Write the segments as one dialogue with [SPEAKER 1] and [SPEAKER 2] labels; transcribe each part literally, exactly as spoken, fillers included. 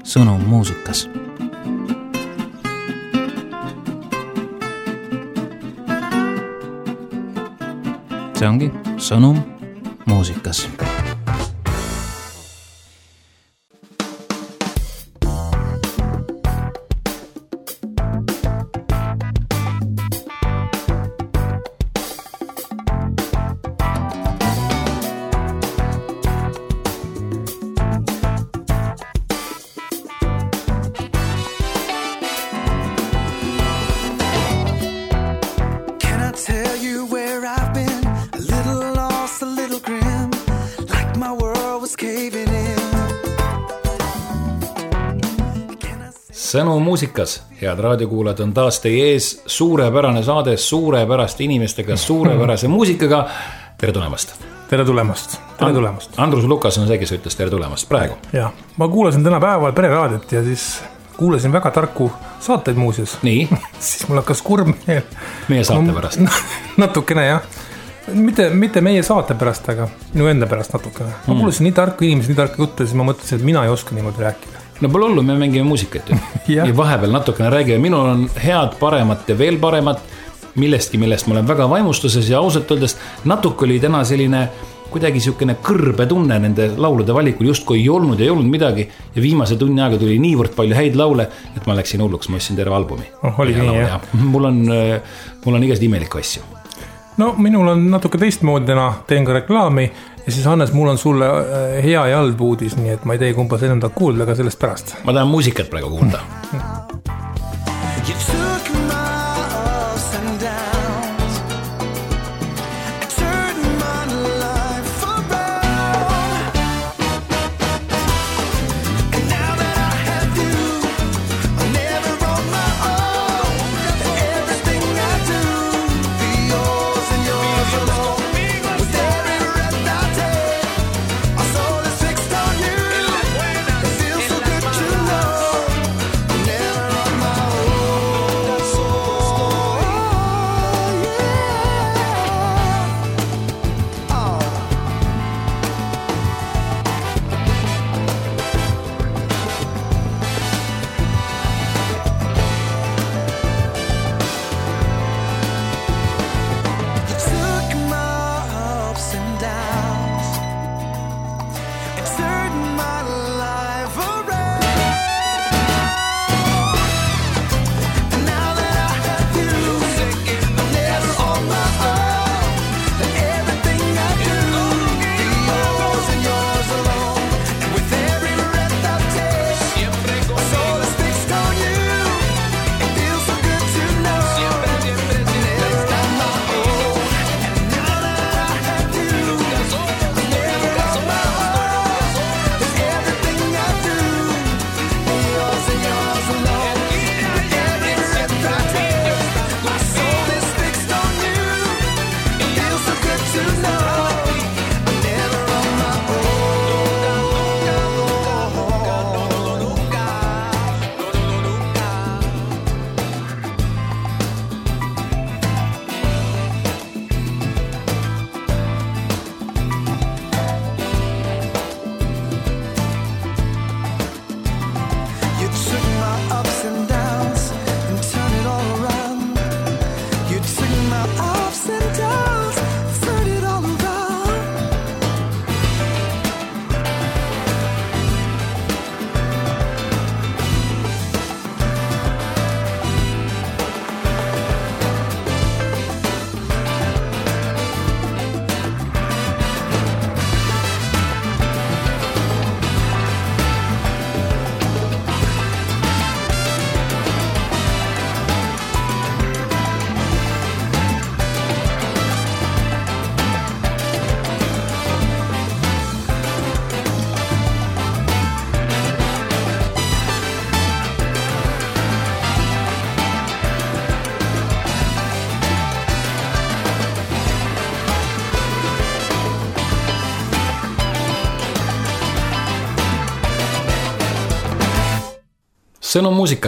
[SPEAKER 1] Sõnum muusikas. See ongi Sõnum muusikas. Sõnum muusikas, head raadiokuulajad, on taas teie ees suurepärane saade suurepäraste inimestega, suurepärase muusikaga. Tere tulemast.
[SPEAKER 2] Tere tulemast. Tere tulemast.
[SPEAKER 1] Andrus Lukas on see, kes ütles tere tulemast praegu.
[SPEAKER 2] Ja, ma kuulasin täna päeval pereraadiot ja siis kuulasin väga tarku saateid muuseas.
[SPEAKER 1] Nii?
[SPEAKER 2] Siis mul hakkas kurb meel.
[SPEAKER 1] Meie saate pärast.
[SPEAKER 2] Natukene, jah. Mitte, mitte meie saate pärast, aga minu enda pärast natukene. Ma kuulasin nii tarku inimesi, nii tarku jutte, siis ma mõtlesin, et mina ei oska niimoodi rääkida.
[SPEAKER 1] No pole hullu, me mängime muusikat ju. ja. ja vahepeal natukene räägime. Minul on head, paremat ja veel paremat millestki, millest ma olen väga vaimustuses ja ausalt öeldes natuke oli täna selline kuidagi siukene kõrbe tunne nende laulude valikul, justkui ei olnud ja ei olnud midagi ja viimase tunni aega tuli niivõrd palju häid laule, et ma läksin hulluks, ma ostsin terve albumi.
[SPEAKER 2] Oh, oli nii, jah.
[SPEAKER 1] Mul on, mul on igast imelikku asju.
[SPEAKER 2] No minul on natuke teistmoodi täna, teen ka reklaami ja siis Hannes, mul on sulle hea ja halb uudis, nii et ma ei tee kumba sa enda kuulda, aga sellest pärast.
[SPEAKER 1] Ma tahan muusikat praegu kuulda. Sõnum muusikas.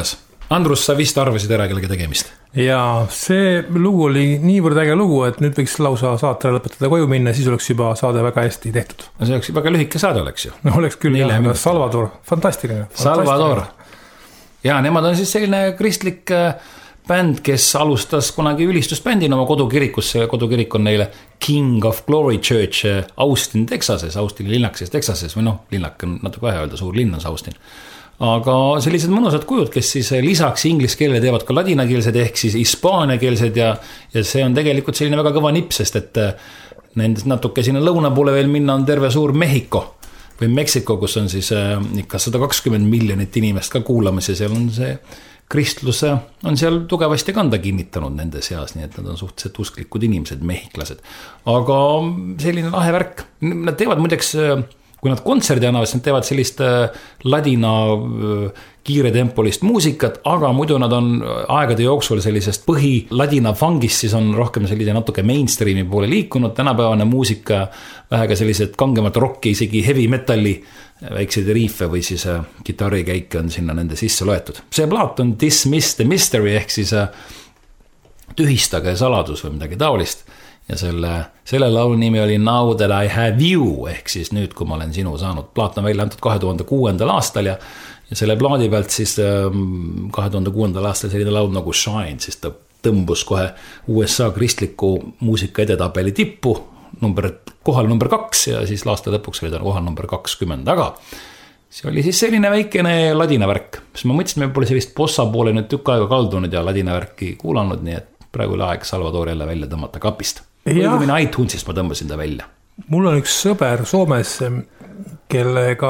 [SPEAKER 1] Andrus, sa vist arvasid ära kellega tegemist.
[SPEAKER 2] Ja see lugu oli niivõrd äge lugu, et nüüd võiks lausa saate lõpetada koju minna, siis oleks juba saade väga hästi tehtud.
[SPEAKER 1] No see oleks väga lühike saade oleks ju.
[SPEAKER 2] No oleks küll, jah, aga Salvador, fantastiline.
[SPEAKER 1] Salvador. Ja nemad on siis selline kristlik bänd, kes alustas kunagi ülistusbändina oma kodukirikusse. Kodukirik on neile King of Glory Church Austin, Texases, Austin linnakeses Texases, või noh, linnak on natuke vaja öelda, suur linn on see Austin. Aga sellised mõnusad kujud, kes siis lisaks inglise keelele teevad ka ladinakeelsed ehk siis hispaaniakeelsed ja, ja see on tegelikult selline väga kõva nipp, sest et nendest natuke sinna lõuna poole veel minna on terve suur Mehhiko või Meksiko, kus on siis ikka sada kakskümmend miljonit inimest ka kuulamas ja seal on see kristlus on seal tugevasti kanda kinnitanud nende seas, nii et nad on suhteliselt usklikud inimesed, mehhiklased. Aga selline lahe värk, nad teevad muideks kui nad kontserdi annavad, siis nad teevad sellist ladina kiiretempolist muusikat, aga muidu nad on aegade jooksul sellisest põhi ladina fangist, siis on rohkem sellise natuke mainstreami poole liikunud, tänapäevane muusika, vähega sellised kangemat rocki, isegi heavy metalli, väikseid riife või siis kitarrikäike on sinna nende sisse loetud. See plaat on Dismiss the Mystery ehk siis tühistage saladus või midagi taolist. Ja selle, selle laulu nimi oli Now That I Have You, ehk siis nüüd, kui ma olen sinu saanud. Plaat on välja antud kahe tuhande kuuendal aastal ja, ja selle plaadi pealt siis kahe tuhande kuuendal aastal selline laul nagu Shine, siis ta tõmbus kohe U S A kristliku muusika edetabeli tippu, number, kohal number kaks ja siis aasta lõpuks oli ta kohal number kakskümmend, aga see oli siis selline väikene ladina värk, sest ma mõtlesin, me pole sellist bossa poole nüüd tükk aega kaldunud ja ladina värki kuulanud, nii et praegu oli aeg Salvador jälle välja tõmmata kapist. Või iTunesist ma tõmbasin ta välja.
[SPEAKER 2] Mul on üks sõber Soomes, kellega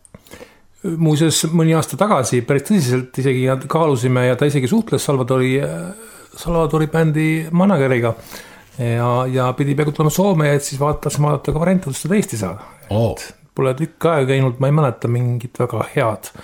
[SPEAKER 2] muuseas mõni aasta tagasi päris tõsiselt isegi kaalusime ja ta isegi suhtles Salvadori, Salvadori bändi manageriga ja, ja pidi peaaegu tulema Soome, et siis vaatas vaadata ka variantidest seda Eesti saada.
[SPEAKER 1] Oh.
[SPEAKER 2] Pole tükk aega käinud, ma ei mäleta mingit väga head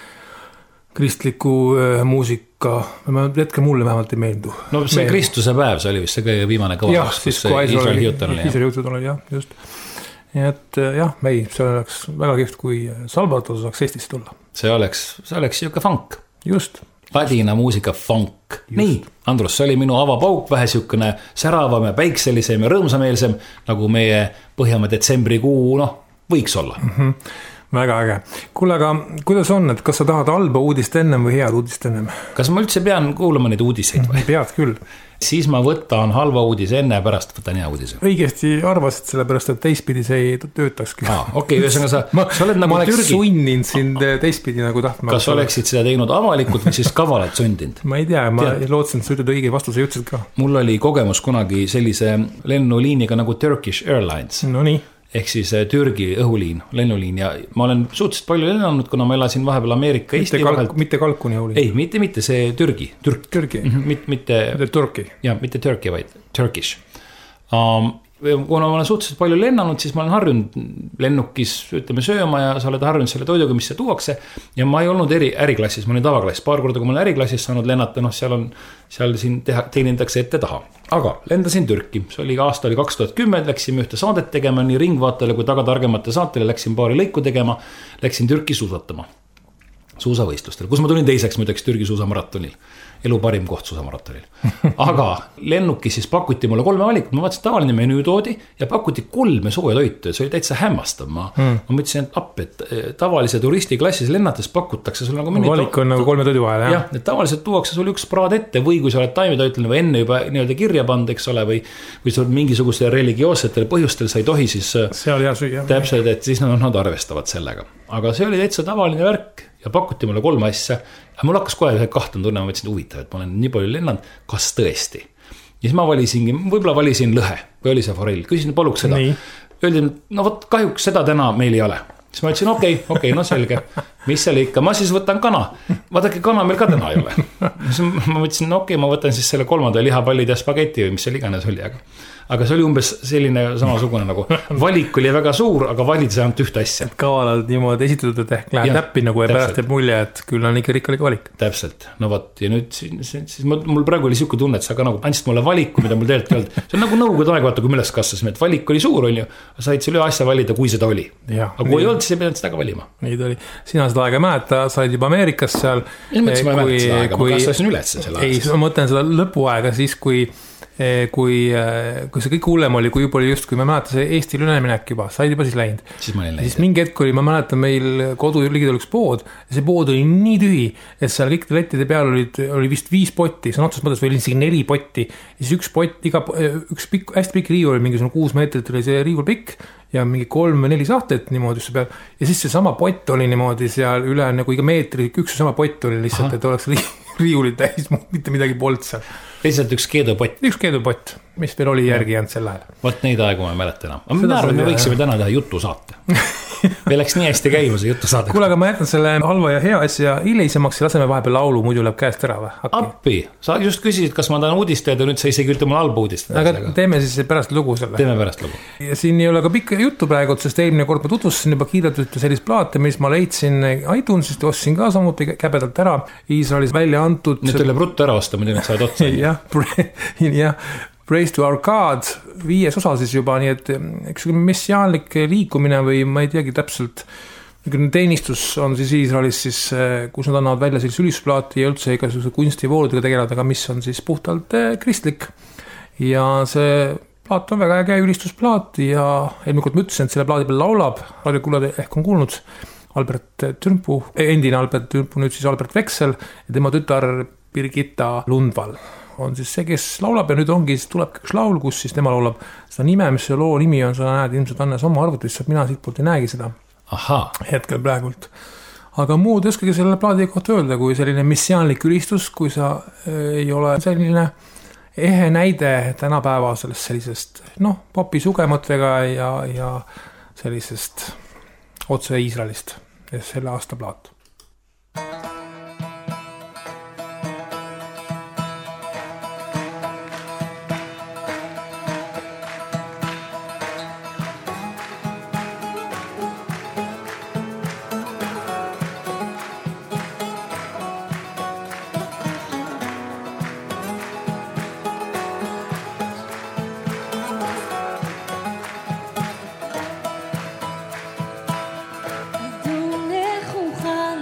[SPEAKER 2] kristliku äh, muusika, hetke mulle vähemalt ei meeldu.
[SPEAKER 1] No see Meel... Kristuse päev, see oli vist see kõige viimane kõva.
[SPEAKER 2] Jah, siis kui Iisrael Hilton oli. Iisrael Hilton oli, jah, just. Nii et jah, ei, see oleks väga kihvt, kui Salvador saaks Eestisse tulla.
[SPEAKER 1] See oleks, see oleks siuke funk.
[SPEAKER 2] Just.
[SPEAKER 1] Ladina muusika funk. Just. Nii, Andrus, see oli minu avapauk, vähe siukene säravam ja päikselisem ja rõõmsameelsem, nagu meie Põhjamaa detsembrikuu, noh, võiks olla.
[SPEAKER 2] Mhm. Väga äge. Kuule, aga kuidas on, et kas sa tahad halba uudist ennem või head uudist ennem?
[SPEAKER 1] Kas ma üldse pean kuulama neid uudiseid või?
[SPEAKER 2] Pead küll.
[SPEAKER 1] Siis ma võtan halva uudise enne ja pärast võtan hea uudise.
[SPEAKER 2] Õigesti arvasid sellepärast, et teistpidi see ei töötakski.
[SPEAKER 1] Ah, okei, okay, ühesõnaga sa,
[SPEAKER 2] ma,
[SPEAKER 1] sa oled nagu
[SPEAKER 2] ma oleks
[SPEAKER 1] Türgi.
[SPEAKER 2] Sunninud sind teistpidi nagu tahtma.
[SPEAKER 1] Kas oleksid seda teinud avalikult või siis kavalalt sundinud?
[SPEAKER 2] Ma ei tea, ma Tead. lootsin, et sa ütled õige vastuse ja ütlesid ka.
[SPEAKER 1] Mul oli kogemus kunagi sellise lennuliiniga nagu Turkish Airlines.
[SPEAKER 2] No nii.
[SPEAKER 1] Ehk siis Türgi õhuliin, lennuliin ja ma olen suhteliselt palju lennanud, kuna ma elasin vahepeal Ameerika
[SPEAKER 2] mitte Eesti kalk, vahelt. Mitte kalkuni õhuliin.
[SPEAKER 1] Ei, mitte, mitte see Türgi. Türk.
[SPEAKER 2] Türgi.
[SPEAKER 1] Mitte, mitte,
[SPEAKER 2] mitte Turki.
[SPEAKER 1] Ja, mitte Türki, vaid Turkish. Um, kuna ma olen suhteliselt palju lennanud, siis ma olen harjunud lennukis, ütleme, sööma ja sa oled harjunud selle toiduga, mis see tuuakse. Ja ma ei olnud eri, äriklassis, ma olin tavaklass. Paar korda, kui ma olen äriklassis saanud lennata, noh, seal on, seal siin teha, teenindakse ette taha. Aga lendasin Türki, see oli aasta oli kaks tuhat kümme, läksime ühte saadet tegema, nii ringvaatele kui tagatargemate saatele, läksin paari lõiku tegema, läksin Türki suusatama, suusavõistlustel, kus ma tulin teiseks muideks Türgi suusamaratonil, elu parim koht suusamaratonil. Aga lennuki siis pakuti mulle kolme valikut, ma vaatasin tavaline menüü toodi ja pakuti kolme sooja toitu, see oli täitsa hämmastav. Ma, mm. ma mõtlesin, et app, et tavalise turisti klassis lennates pakutakse sul nagu
[SPEAKER 2] menüü. Valik on nagu kolme toidu vahel, jah?
[SPEAKER 1] Jah, et tavaliselt tuuakse sul üks praad ette või kui sa oled taimetoitlane või enne juba nii-öelda kirja pand, eks ole, või, või sul mingisugustel religioossetel põhjustel sa ei tohi siis
[SPEAKER 2] seal hea süüa.
[SPEAKER 1] Täpselt, et siis nad, nad arvestavad sellega. Aga see oli täitsa tavaline värk ja pakuti mulle kolm asja. Ja mul hakkas kohe ühe kahtan tunne, ma mõtlesin huvitav, et ma olen nii palju lennanud, kas tõesti. Ja siis ma valisingi, võib-olla valisin lõhe või oli see forell, küsisin, paluks seda. Öeldi, no võt, kahjuks seda täna meil ei ole. Siis ma ütlesin, okei, okay, okei, okay, no selge. Mis seal ikka, ma siis võtan kana. Vaadake, kana meil ka täna ei ole. Siis ma mõtlesin, no okei, okay, ma võtan siis selle kolmanda lihapallid ja spagetti või mis seal iganes oli, aga aga see oli umbes selline samasugune nagu valik oli väga suur, aga valid see ainult ühte asja.
[SPEAKER 2] Kavalalt niimoodi esitatud, et ehk läheb täppi nagu ja pärast teeb mulje, et küll on ikka rikkalik valik.
[SPEAKER 1] Täpselt, no võt, ja nüüd siis, siis mul praegu oli siuke tunne, et sa ka nagu andsid mulle valiku, mida mul tegelikult ei olnud. See on nagu nõukogude aeg, vaata, kui me üles kasvasime, et valik oli suur, on ju, said selle asja valida, kui seda oli.
[SPEAKER 2] Ja,
[SPEAKER 1] aga kui ei olnud, siis ei pidanud seda ka valima.
[SPEAKER 2] Nii ta oli. Sina saad seda aega ei mäleta, sa olid juba Ameerikas seal.
[SPEAKER 1] Mis mõttes ma ei mäleta seda aega, ma kasvasin üles selle
[SPEAKER 2] aega. Ei, ma mõtlen seda lõpuaega siis, kui kui, kui see kõik hullem oli, kui juba oli just, kui ma mäletan see Eestil üleminek juba, said juba siis läinud.
[SPEAKER 1] Siis ma olin läinud.
[SPEAKER 2] Siis mingi hetk oli, ma mäletan meil kodu ligidal üks pood ja see pood oli nii tühi, et seal kõik lettide peal olid, oli vist viis potti, see on otsus mõttes või oli isegi neli potti. Ja siis üks pott, iga, üks pikk, hästi pikk riiul oli mingisugune kuus meetrit oli see riiul pikk ja mingi kolm või neli sahtlit niimoodi just peal. Ja siis see sama pott oli niimoodi seal üle nagu iga meetri, üks sama pott oli lihtsalt, Aha. et oleks riiulid täis, mitte midagi polnud seal.
[SPEAKER 1] Lihtsalt üks keedupott.
[SPEAKER 2] Üks keedupott, mis veel oli järgi jäänud sel ajal.
[SPEAKER 1] Vot neid aegu ma ei mäleta enam. Aga ma arvan, me võiksime täna teha jutu saate. Meil läks nii hästi käima see jutu saate.
[SPEAKER 2] Kuule, aga ma jätan selle halva ja hea asja hilisemaks ja laseme vahepeal laulu, muidu läheb käest ära või?
[SPEAKER 1] Appi, sa just küsisid, kas ma tahan uudistada, nüüd sa isegi ütled mulle halba uudistada.
[SPEAKER 2] Aga teeme siis pärast lugu selle.
[SPEAKER 1] Teeme pärast lugu.
[SPEAKER 2] Ja siin ei ole ka pikka juttu praegu, sest eelmine kord ma tutvustasin juba kiirelt ühte sellist plaate, mis ma leidsin iTunesist, ostsin ka samuti käbedalt ära. Iisraelis välja antud.
[SPEAKER 1] Nüüd üle bruttu ära osta, muidu saad otsa.
[SPEAKER 2] jah, jah. Praise to our God, viies osa siis juba, nii et üks messiaanlik liikumine või ma ei teagi täpselt, teenistus on siis Iisraelis siis, kus nad annavad välja sellise ülisplaati ja üldse igasuguse kunstivooludega tegelevad, aga mis on siis puhtalt kristlik. Ja see plaat on väga äge ülistusplaat ja eelmine kord ma ütlesin, et selle plaadi peal laulab, raadiokuulajad ehk on kuulnud, Albert Türmpu, endine Albert Türmpu, nüüd siis Albert Veksel ja tema tütar Birgitta Lundvall on siis see, kes laulab ja nüüd ongi, siis tuleb üks laul, kus siis tema laulab seda nime, mis see loo nimi on, sa näed ilmselt Annes oma arvutist, mina siit poolt ei näegi seda
[SPEAKER 1] Aha.
[SPEAKER 2] hetkel praegult. Aga muud oskagi selle plaadi kohta öelda, kui selline missiaanlik ülistus, kui sa ei ole selline ehe näide tänapäeva sellest sellisest, noh, popi sugematega ja, ja sellisest otse Iisraelist ja selle aasta plaat.
[SPEAKER 3] Adonai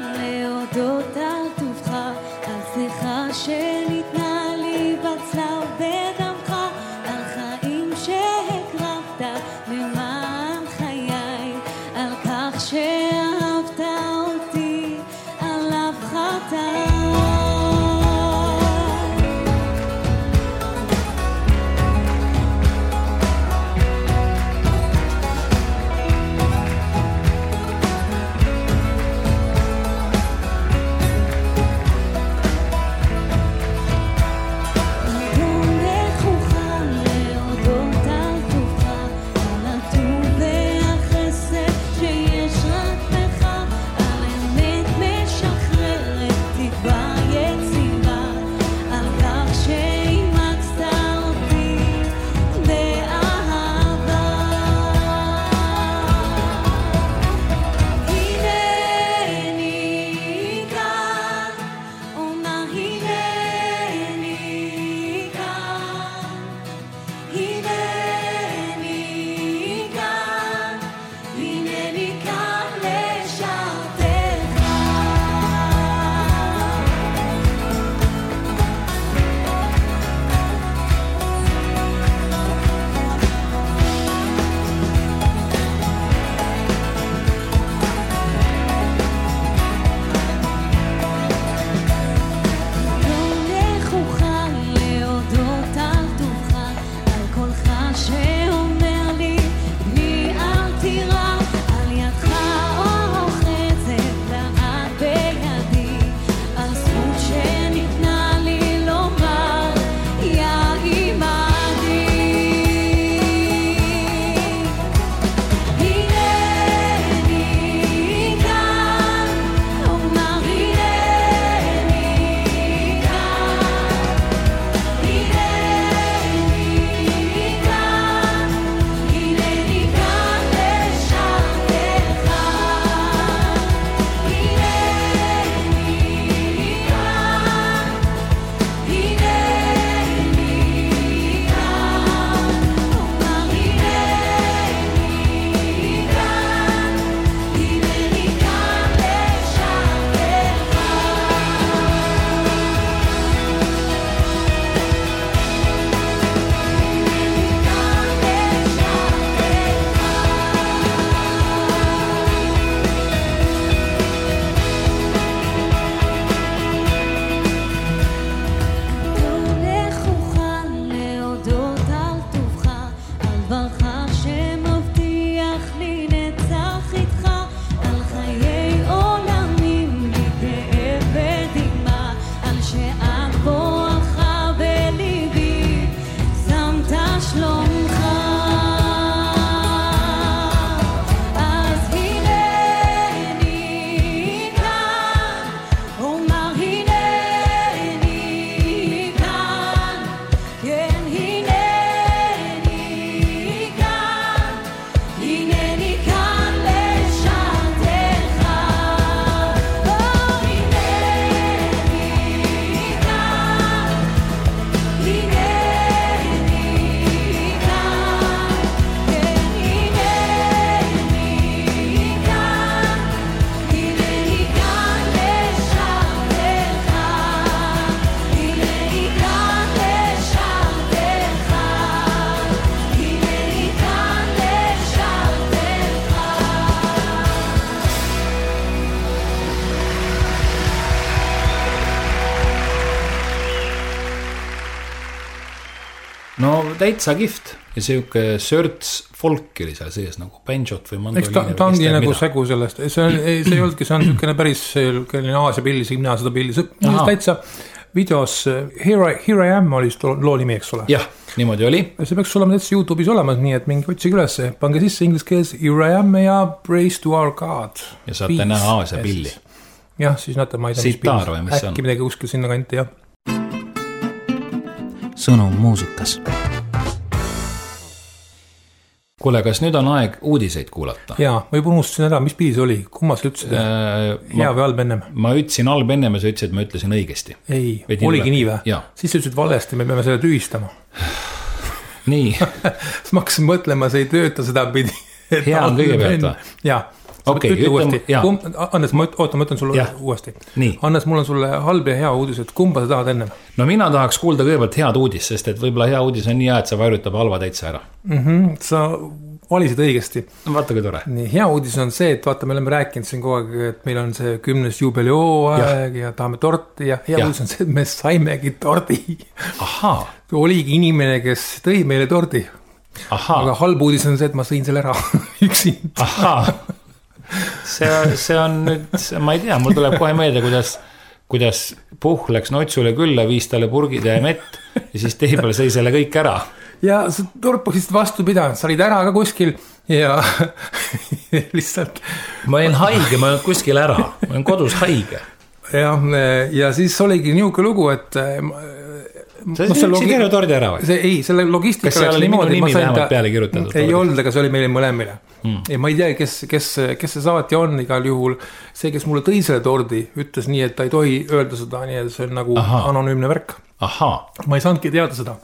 [SPEAKER 1] no täitsa kihvt ja siuke sörts folk oli seal sees nagu banjot või mandoliini.
[SPEAKER 2] Eks ta, ta ongi nagu mida. Segu sellest, see, on, see ei olnudki, see on niisugune päris Aasia pilli, mina seda pilli, see on täitsa videos Here I, Here I Am oli loo nimi, eks ole.
[SPEAKER 1] Jah, niimoodi oli.
[SPEAKER 2] See peaks olema täitsa YouTube'is olemas, nii et mingi otsige üles, pange sisse inglise keeles Here I Am ja Praise to our God.
[SPEAKER 1] Ja saate Peace. Näha Aasia pilli.
[SPEAKER 2] Jah, siis näete, ma ei tea, mis pillis. Äkki midagi kuskil sinna kanti, jah.
[SPEAKER 3] Sõnum muusikas.
[SPEAKER 1] Kuule, kas nüüd on aeg uudiseid kuulata?
[SPEAKER 2] Jaa, ma juba unustasin ära, mis piis oli? Kumma sa ütlesid? Äh, hea või halb ennem?
[SPEAKER 1] Ma ütlesin halb ennem ja sa ütlesid, et ma ütlesin õigesti.
[SPEAKER 2] Ei, Veidi oligi nii või? Siis sa ütlesid valesti, me peame selle tühistama.
[SPEAKER 1] Nii.
[SPEAKER 2] Siis ma hakkasin mõtlema, see ei tööta seda pidi.
[SPEAKER 1] Hea on kõigepealt või?
[SPEAKER 2] Jaa.
[SPEAKER 1] Okay,
[SPEAKER 2] ütle uuesti. Annes, ma oota, ma ütlen sulle ja. Uuesti.
[SPEAKER 1] Nii.
[SPEAKER 2] Annes, mul on sulle halb ja hea uudis, et kumba sa tahad ennem?
[SPEAKER 1] No mina tahaks kuulda kõigepealt head uudis, sest et võib-olla hea uudis on nii hea, et sa vairutab halva täitsa ära.
[SPEAKER 2] Mm-hmm, sa valisid õigesti.
[SPEAKER 1] No vaata, kui tore.
[SPEAKER 2] Nii, hea uudis on see, et vaata, me oleme rääkinud siin kogu aeg, et meil on see kümnes juubelioo aeg ja. ja tahame torti ja hea ja. Uudis on see, et me saimegi tordi.
[SPEAKER 1] Ahaa.
[SPEAKER 2] Oligi inimene, kes tõi meile tordi.
[SPEAKER 1] Ahaa.
[SPEAKER 2] Aga halb uudis on see, et ma sõin selle ära üksin.
[SPEAKER 1] Ahaa. See, see on nüüd, ma ei tea, mul tuleb kohe meelde, kuidas, kuidas puh läks Notsule külla, viis talle purgid ja mett ja siis teipal sõi selle kõik ära.
[SPEAKER 2] Ja sa torpaksid vastu pidanud, sa olid ära ka kuskil ja lihtsalt.
[SPEAKER 1] Ma olin haige, ma olin kuskil ära, ma olin kodus haige.
[SPEAKER 2] Ja, ja siis oligi niuke lugu, et
[SPEAKER 1] see no, logi... terve tordi ära või?
[SPEAKER 2] See, ei, selle logistika
[SPEAKER 1] kas see oli minu nimi vähemalt ta... peale kirjutatud?
[SPEAKER 2] Ei olnud, aga see oli meile mõlemile hmm. ja ma ei tea, kes, kes, kes see saati on igal juhul, see, kes mulle tõi selle tordi ütles nii, et ta ei tohi öelda seda, nii et see on nagu Aha. Anonüümne värk.
[SPEAKER 1] Aha.
[SPEAKER 2] Ma ei saanudki teada seda,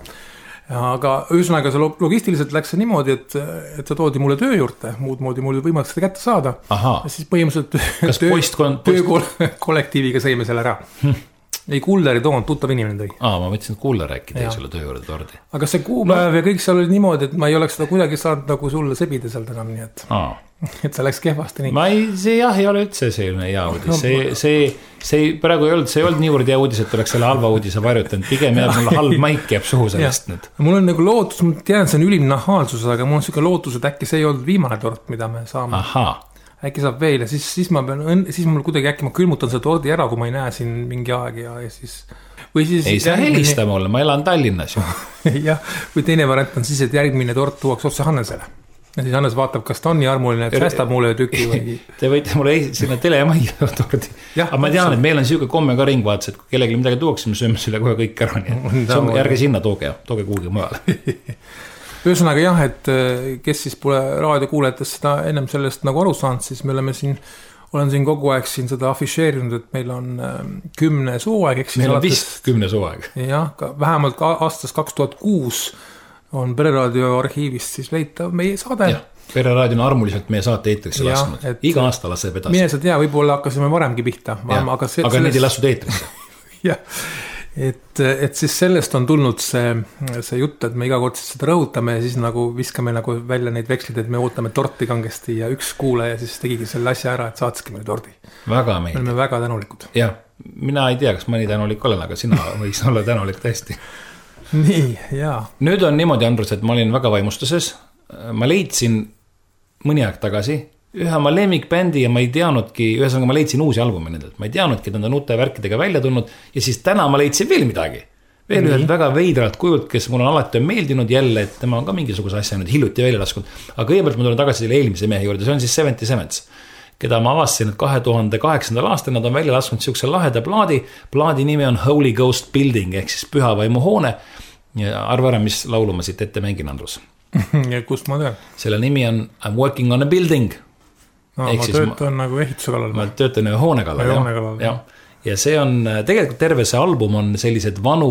[SPEAKER 2] aga ühesõnaga see logistiliselt läks see niimoodi, et, et see toodi mulle töö juurde, muud moodi mul võimalik seda kätte saada.
[SPEAKER 1] Aha.
[SPEAKER 2] Ja siis põhimõtteliselt
[SPEAKER 1] kas töö, poist,
[SPEAKER 2] töö kollektiiviga sõime selle ära hm. Ei, kuuler ei toonud, tuttav inimene tõi.
[SPEAKER 1] Aa, ma mõtlesin, et kuuler rääkida ja sulle töö juurde tordi.
[SPEAKER 2] Aga see kuupäev ja kõik seal oli niimoodi, et ma ei oleks seda kuidagi saanud nagu sulle sebida sealt enam, nii et, et see läks kehvasti nii.
[SPEAKER 1] Ma ei, see jah, ei ole üldse selline hea uudis. See, see, see praegu ei olnud, see ei olnud niivõrd hea uudis, et oleks selle halva uudise varjutanud. Pigem jääb mulle halb maik jääb suhu sellest nüüd.
[SPEAKER 2] Mul on nagu lootus, ma tean, see on ülim nahaalsus, aga mul on selline lootus, et äkki see ei olnud viimane tort, mida me saame.
[SPEAKER 1] Ahaa.
[SPEAKER 2] Äkki saab veel ja siis, siis ma pean, siis mul kuidagi äkki ma külmutan selle tordi ära, kui ma ei näe siin mingi aeg ja, ja siis või siis
[SPEAKER 1] ei saa helista mulle, ma elan Tallinnas ju.
[SPEAKER 2] Jah, või teine variant on siis, et järgmine tort tuuaks otse Hannesele ja siis Hannes vaatab, kas ta on nii armuline, et säästab mulle tüki või
[SPEAKER 1] te võite mulle sinna telemajja tordi aga ma tean, et meil on siuke komme ka ringvaates, et kui kellegi midagi tuuaks, me sööme selle kohe kõik ära nii, et järge sinna tooge, tooge kuhugi mujale.
[SPEAKER 2] Ühesõnaga jah, et kes siis pole raadiokuulajatest seda ennem sellest nagu aru saanud, siis me oleme siin, olen siin kogu aeg siin seda afišeerinud, et meil on kümne sooaeg.
[SPEAKER 1] Meil on vist kümne sooaeg.
[SPEAKER 2] Jah, vähemalt aastast kaks tuhat kuus on Pereraadio arhiivist siis leitav meie saade.
[SPEAKER 1] Jah, Pereraadio on armuliselt meie saate eetrisse lasknud. Iga aasta laseb edasi.
[SPEAKER 2] Mine sa tea, võib-olla hakkasime varemgi pihta.
[SPEAKER 1] Aga, see, aga sellest... need ei lastud eetrisse.
[SPEAKER 2] Jah. Et, et siis sellest on tulnud see, see jutt, et me iga kord siis seda rõhutame ja siis nagu viskame nagu välja neid vekslid, et me ootame torti kangesti ja üks kuulaja siis tegigi selle asja ära, et saatski meile tordi.
[SPEAKER 1] Väga meeldib.
[SPEAKER 2] Me oleme väga tänulikud.
[SPEAKER 1] Jah, mina ei tea, kas ma nii tänulik olen, aga sina võiks olla tänulik tõesti.
[SPEAKER 2] Nii, jaa.
[SPEAKER 1] Nüüd on niimoodi, Andrus, et ma olin väga vaimustuses. Ma leidsin mõni aeg tagasi ühe oma lemmikbändi ja ma ei teadnudki, ühesõnaga ma leidsin uusi albumi nendelt, ma ei teadnudki, et nad on uute värkidega välja tulnud ja siis täna ma leidsin veel midagi. Veel ühed väga veidralt kujult, kes mul on alati on meeldinud jälle, et tema on ka mingisuguse asja nüüd hiljuti välja laskunud. Aga kõigepealt ma tulen tagasi selle eelmise mehe juurde, see on siis seventy-sevens, keda ma avastasin, et kahe tuhande kaheksandal aastal nad on välja laskunud siukse laheda plaadi. Plaadi nimi on Holy Ghost Building ehk siis pühavaimu hoone. Ja arva ära, mis laulu ma siit ette mängin, Andrus.
[SPEAKER 2] Ja kust ma tean?
[SPEAKER 1] Selle nimi on I'm working on a building.
[SPEAKER 2] No, ma töötan ma, nagu ehituse kallal.
[SPEAKER 1] Ma töötan ühe hoone kallal. Ja, hoone kallal ja. Ja see on, tegelikult terve see album on sellised vanu,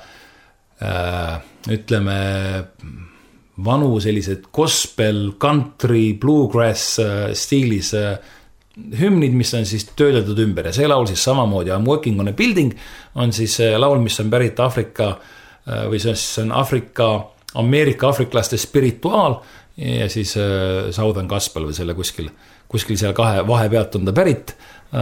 [SPEAKER 1] äh, ütleme, vanu sellised gospel, country, bluegrass äh, stiilis äh, hümnid, mis on siis töödeldud ümber. Ja see laul siis samamoodi, I'm working on a building, on siis laul, mis on pärit Afrika, äh, või see on Afrika, Ameerika afriklaste spirituaal ja siis äh, Southern Gospel või selle kuskil kuskil seal kahe vahe pealt on ta pärit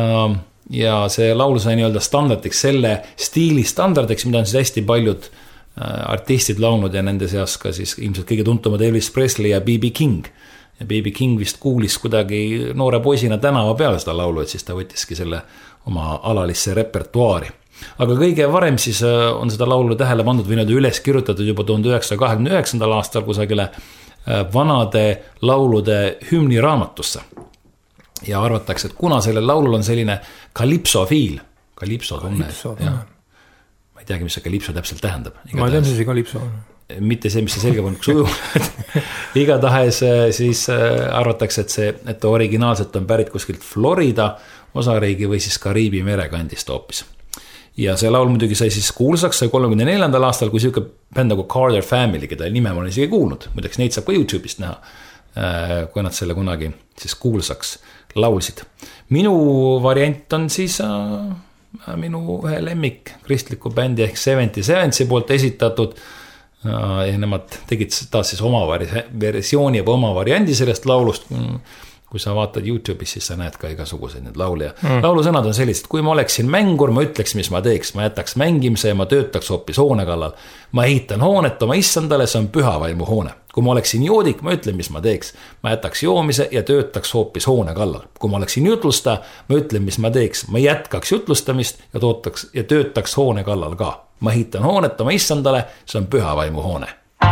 [SPEAKER 1] ja see laul sai nii-öelda standardiks selle stiili standardiks, mida on siis hästi paljud artistid laulnud ja nende seas ka siis ilmselt kõige tuntumad Elvis Presley ja B B King. Ja B B King vist kuulis kuidagi noore poisina tänava peale seda laulu, et siis ta võttiski selle oma alalisse repertuaari. Aga kõige varem siis on seda laulu tähele pandud või nüüd üles kirjutatud juba tuhande üheksasaja kahekümne üheksandal aastal kusagile vanade laulude hümni raamatusse. Ja arvatakse, et kuna sellel laulul on selline kalipsofiil, kalipso tunne, ma ei teagi, mis see kalipso täpselt tähendab.
[SPEAKER 2] Ma ei tea, mis see kalipso on.
[SPEAKER 1] Mitte see, mis see selgepannuks uju. Igatahes siis arvatakse, et see, et originaalselt on pärit kuskilt Florida osariigi või siis Kariibi merekandist hoopis. Ja see laul muidugi sai siis kuulsaks sai kolmekümne neljandal aastal, kui siuke bänd nagu Carter Family, keda nime ma olen isegi kuulnud. Muideks neid saab ka YouTube'ist näha, kui nad selle kunagi siis kuulsaks laulsid. Minu variant on siis äh, minu ühe lemmik kristliku bändi ehk seventy seventy poolt esitatud äh, ja nemad tegid taas siis oma versiooni või oma variandi sellest laulust. Kui sa vaatad YouTube'is, siis sa näed ka igasuguseid need laulja. Mm. Laulusõnad on sellised, kui ma oleksin mängur, ma ütleks, mis ma teeks. Ma jätaks mängimise ja ma töötaks hoopis hoone kallal. Ma ehitan hoonet oma issandale, see on püha vaimu hoone. Kui ma oleksin joodik, ma ütlen, mis ma teeks. Ma jätaks joomise ja töötaks hoopis hoone kallal. Kui ma oleksin jutlusta, ma ütlen, mis ma teeks. Ma jätkaks jutlustamist ja, tootaks, ja töötaks hoone kallal ka. Ma ehitan hoonet oma issandale, see on püha vaimu hoone.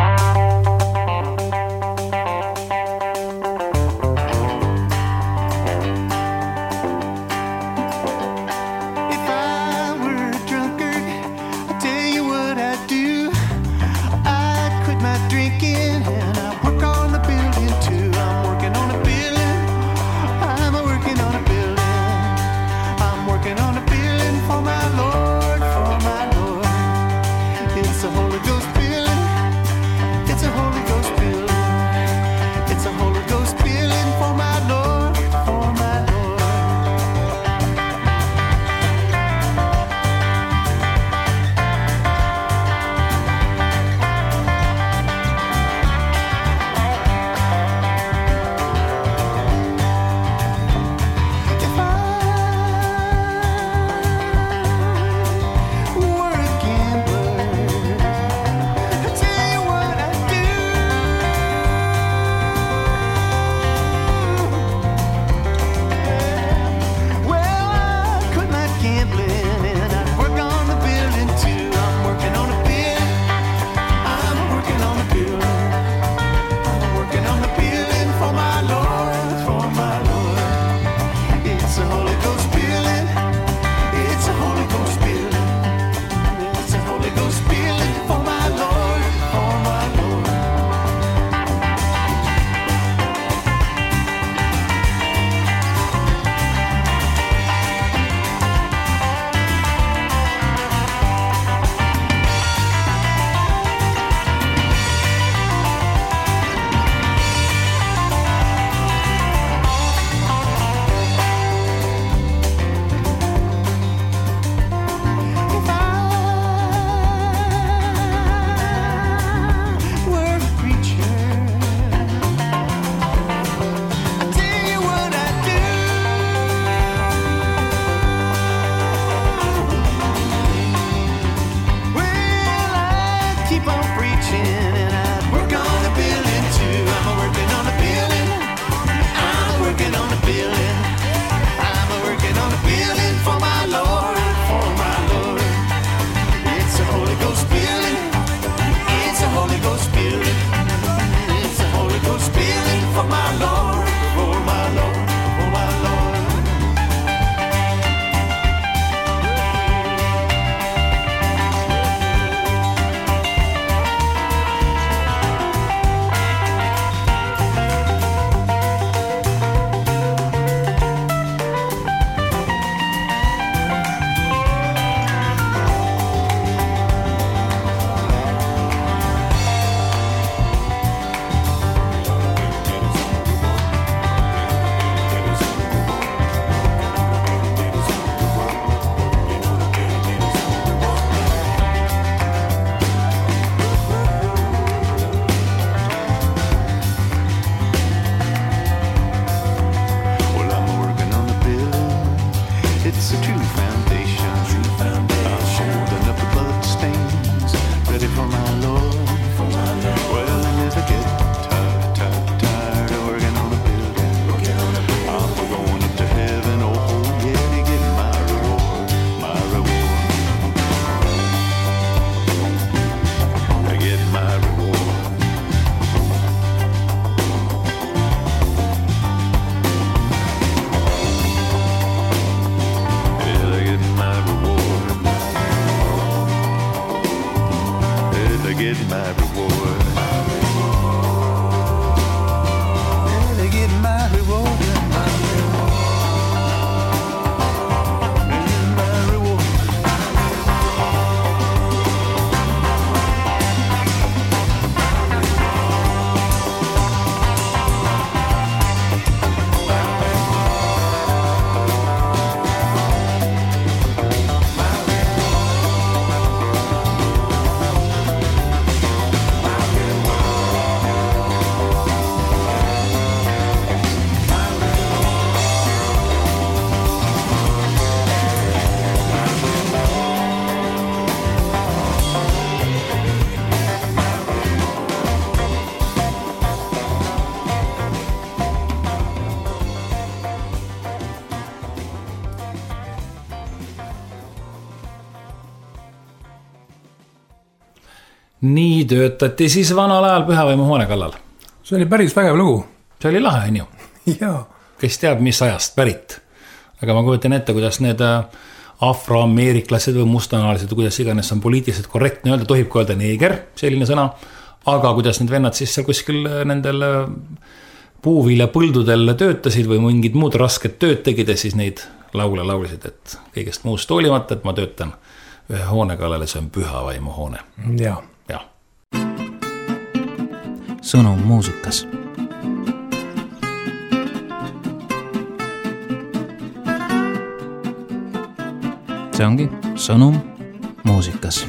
[SPEAKER 3] It's a true foundation. True foundation. I'm holding up the blood stains, ready for my
[SPEAKER 1] nii töötati siis vanal ajal Pühavaimu hoone kallal.
[SPEAKER 2] See oli päris vägev lugu.
[SPEAKER 1] See oli lahe, on ju.
[SPEAKER 2] Jaa.
[SPEAKER 1] Kes teab, mis ajast pärit. Aga ma kujutan ette, kuidas need afroameeriklased või mustanahalised, kuidas iganes on poliitiliselt korrektne öelda, tohib öelda neeger, selline sõna, aga kuidas need vennad siis seal kuskil nendel puuvilja põldudel töötasid või mingid muud rasked tööd tegid ja siis neid laule laulisid, et kõigest muust hoolimata, et ma töötan ühe hoone kallal ja see on Pühavaimu hoone.
[SPEAKER 2] Jaa.
[SPEAKER 1] Ja.
[SPEAKER 4] Sõnum muusikas. See ongi Sõnum muusikas.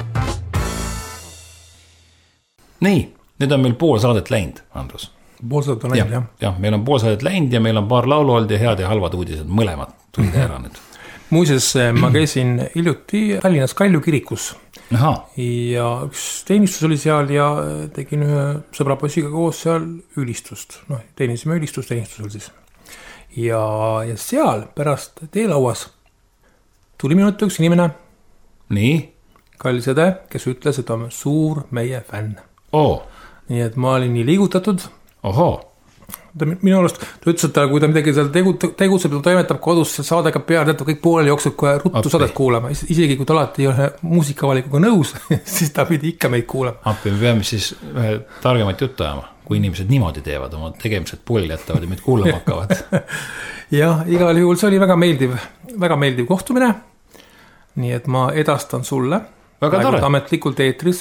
[SPEAKER 1] Nii, nüüd on meil pool saadet läinud, Andrus.
[SPEAKER 2] Pool saadet on läinud, jah.
[SPEAKER 1] jah, meil on pool saadet läinud ja meil on paar laulu olnud ja head ja halvad uudised, mõlemad tulid ära nüüd.
[SPEAKER 2] Muuseas, ma käisin hiljuti Tallinnas Kalju kirikus.
[SPEAKER 1] Aha.
[SPEAKER 2] Ja üks teenistus oli seal ja tegin ühe sõbrapossiga koos seal ülistust. No, teenisime ülistust teenistusel siis. Ja, ja seal pärast teelauas tuli minu ette üks inimene.
[SPEAKER 1] Nii?
[SPEAKER 2] Kallis õde, kes ütles, et on suur meie fänn.
[SPEAKER 1] Oo.
[SPEAKER 2] Nii et ma olin nii liigutatud.
[SPEAKER 1] Oho.
[SPEAKER 2] Ta, minu arust, ta ütles, et ta, kui ta midagi seal tegutseb, ta toimetab kodus saadega peal, teatab kõik pooleli jookseb kohe ruttu Appi. Saadet kuulama. Isegi kui ta alati ei ole muusikavalikuga nõus, siis ta pidi ikka meid kuulama.
[SPEAKER 1] Appi, me peame siis ühe targemat juttu ajama, kui inimesed niimoodi teevad, oma tegemised pooleli jätavad ja meid kuulama hakkavad.
[SPEAKER 2] Jah, igal juhul see oli väga meeldiv, väga meeldiv kohtumine. Nii et ma edastan sulle
[SPEAKER 1] väga tore.
[SPEAKER 2] Ametlikult eetris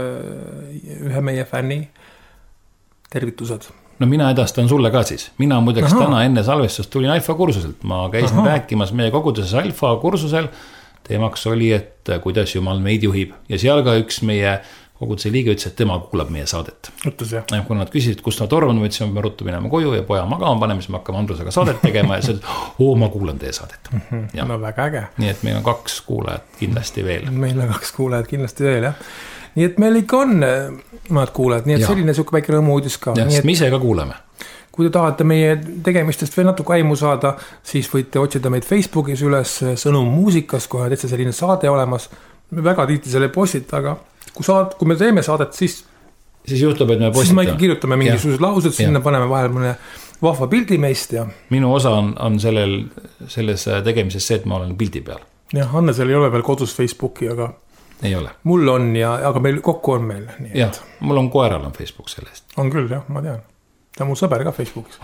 [SPEAKER 2] ühe meie fänni tervitused.
[SPEAKER 1] No mina edastan sulle ka siis. Mina muideks Aha. täna enne salvestust tulin Alfa kursuselt. Ma käisin Aha. rääkimas meie koguduses Alfa kursusel. Teemaks oli, et kuidas Jumal meid juhib. Ja seal ka üks meie koguduse liige ütles, et tema kuulab meie saadet.
[SPEAKER 2] Ütles, jah.
[SPEAKER 1] Ja kui nad küsisid, kust nad orvan, võtsin, me ruttu minema koju ja poja magama paneme, siis me hakkame Andrusega saadet tegema ja see, oo, ma kuulan teie saadet.
[SPEAKER 2] Mm-hmm. No väga äge.
[SPEAKER 1] Nii et meil on kaks kuulajat kindlasti veel.
[SPEAKER 2] Meil on kaks kuulajat kindlasti veel, jah. Nii et meil ikka on maad kuulajad, nii et ja. Selline suke väike rõõmu uudis ka.
[SPEAKER 1] Ja,
[SPEAKER 2] nii et
[SPEAKER 1] me ise ka kuuleme.
[SPEAKER 2] Kui te tahate meie tegemistest veel natuke aimu saada, siis võite otsida meid Facebookis üles Sõnum muusikas, kohe täitsa selline saade olemas. Me väga tihti selle postit, aga kui, saad, kui me teeme saadet, siis
[SPEAKER 1] siis juhtub, et me postitame.
[SPEAKER 2] Siis me ikka kirjutame mingisugused laused, sinna ja. Paneme vahel mõne vahva pildi meist. Ja.
[SPEAKER 1] Minu osa on, on sellel, selles tegemises see, et ma olen pildi peal.
[SPEAKER 2] Jah, Anne, seal ei ole veel kodus Facebooki, aga
[SPEAKER 1] ei ole.
[SPEAKER 2] Mul on, ja, aga meil kokku on meil. Nii
[SPEAKER 1] jah, et... mul on koeral on Facebook sellest.
[SPEAKER 2] On küll, jah, ma tean. Ta on mul sõber ka Facebookis.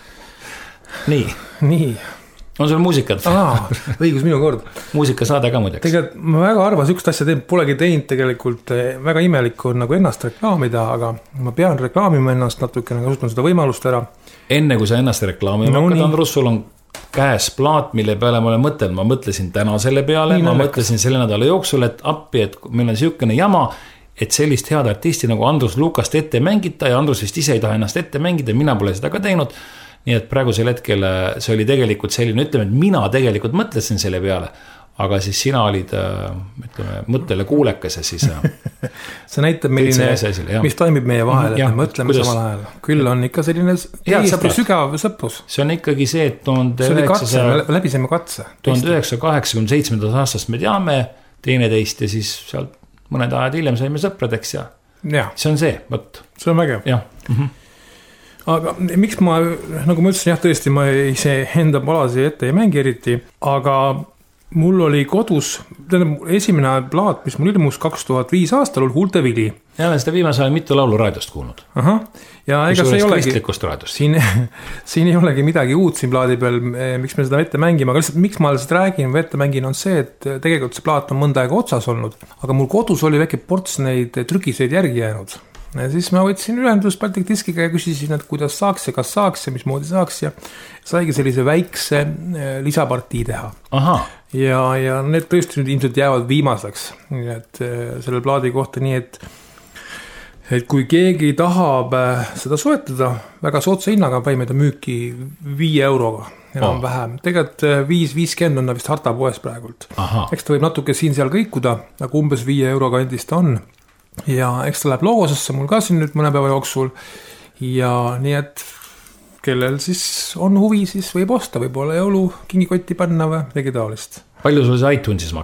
[SPEAKER 1] Nii.
[SPEAKER 2] Nii.
[SPEAKER 1] On sul muusikat?
[SPEAKER 2] Aa, õigus minu kord.
[SPEAKER 1] Muusikasaade ka muideks.
[SPEAKER 2] Tegelikult ma väga arvas, üks asja teeb, polegi teinud tegelikult väga imelik on nagu ennast reklaamida, aga ma pean reklaamima ennast natukene, kasutan seda võimalust ära.
[SPEAKER 1] Enne kui sa ennast reklaamima no, hakkad, Andrus, sul on käes plaat, mille peale ma olen mõtelnud. Ma mõtlesin täna selle peale, nii ma naljakas. Mõtlesin selle nädala jooksul, et appi, et meil on siukene jama, et sellist head artisti nagu Andrus Lukast ette mängita ja Andrus vist ise ei taha ennast ette mängida, mina pole seda ka teinud. Nii et praegusel hetkel see oli tegelikult selline, ütleme, et mina tegelikult mõtlesin selle peale, aga siis sina olid, ütleme, mõttele kuulekas ja siis
[SPEAKER 2] see näitab milline, asjale, mis toimib meie vahel, et me mõtleme kuidas... samal ajal. Küll on ikka selline täiesti sügav sõprus.
[SPEAKER 1] See on ikkagi see, et tuhande
[SPEAKER 2] üheksasaja... läbiseme katse.
[SPEAKER 1] tuhande üheksasaja kaheksakümne seitsmendast aastast me teame teineteist ja siis sealt mõned ajad hiljem saime sõpradeks ja, ja. See on see, võt.
[SPEAKER 2] See on vägev.
[SPEAKER 1] Jah. Mhm.
[SPEAKER 2] Aga miks ma, nagu ma ütlesin, jah, tõesti, ma ei see enda palasi ette ei mängi eriti, aga mul oli kodus, esimene plaat, mis mul ilmus kaks tuhat viis aastal, oli Huulte vili.
[SPEAKER 1] Ja olen seda viimase ajal mitu laulu raadiost kuulnud.
[SPEAKER 2] Aha, ja ega see ei olegi, siin, siin ei olegi midagi uut siin plaadi peal, miks me seda ette mängime, aga lihtsalt miks ma seda räägin või ette mängin on see, et tegelikult see plaat on mõnda aega otsas olnud, aga mul kodus oli väike ports neid trükiseid järgi jäänud. Ja siis ma võtsin ühendust Baltic Diskiga ja küsisin, et kuidas saaks ja kas saaks ja mismoodi saaks ja saigi sellise väikse lisapartii teha.
[SPEAKER 1] Aha.
[SPEAKER 2] Ja, ja need tõesti nüüd ilmselt jäävad viimaseks nii et selle plaadi kohta nii, et, et kui keegi tahab seda soetada väga sootsa hinnaga, paime ta müüki viie euroga enam oh. vähem. Tegelikult viis viiskümmend on vist Harta poes praegult. Aha. Eks ta võib natuke siin-seal kõikuda, nagu umbes viie euro kandist on. Ja eks ta läheb logosesse mul ka siin nüüd mõne päeva jooksul ja nii et kellel siis on huvi, siis võib osta, võib-olla jõulu kingikotti panna või midagi taolist.
[SPEAKER 1] Palju sul see iTunesis maksab?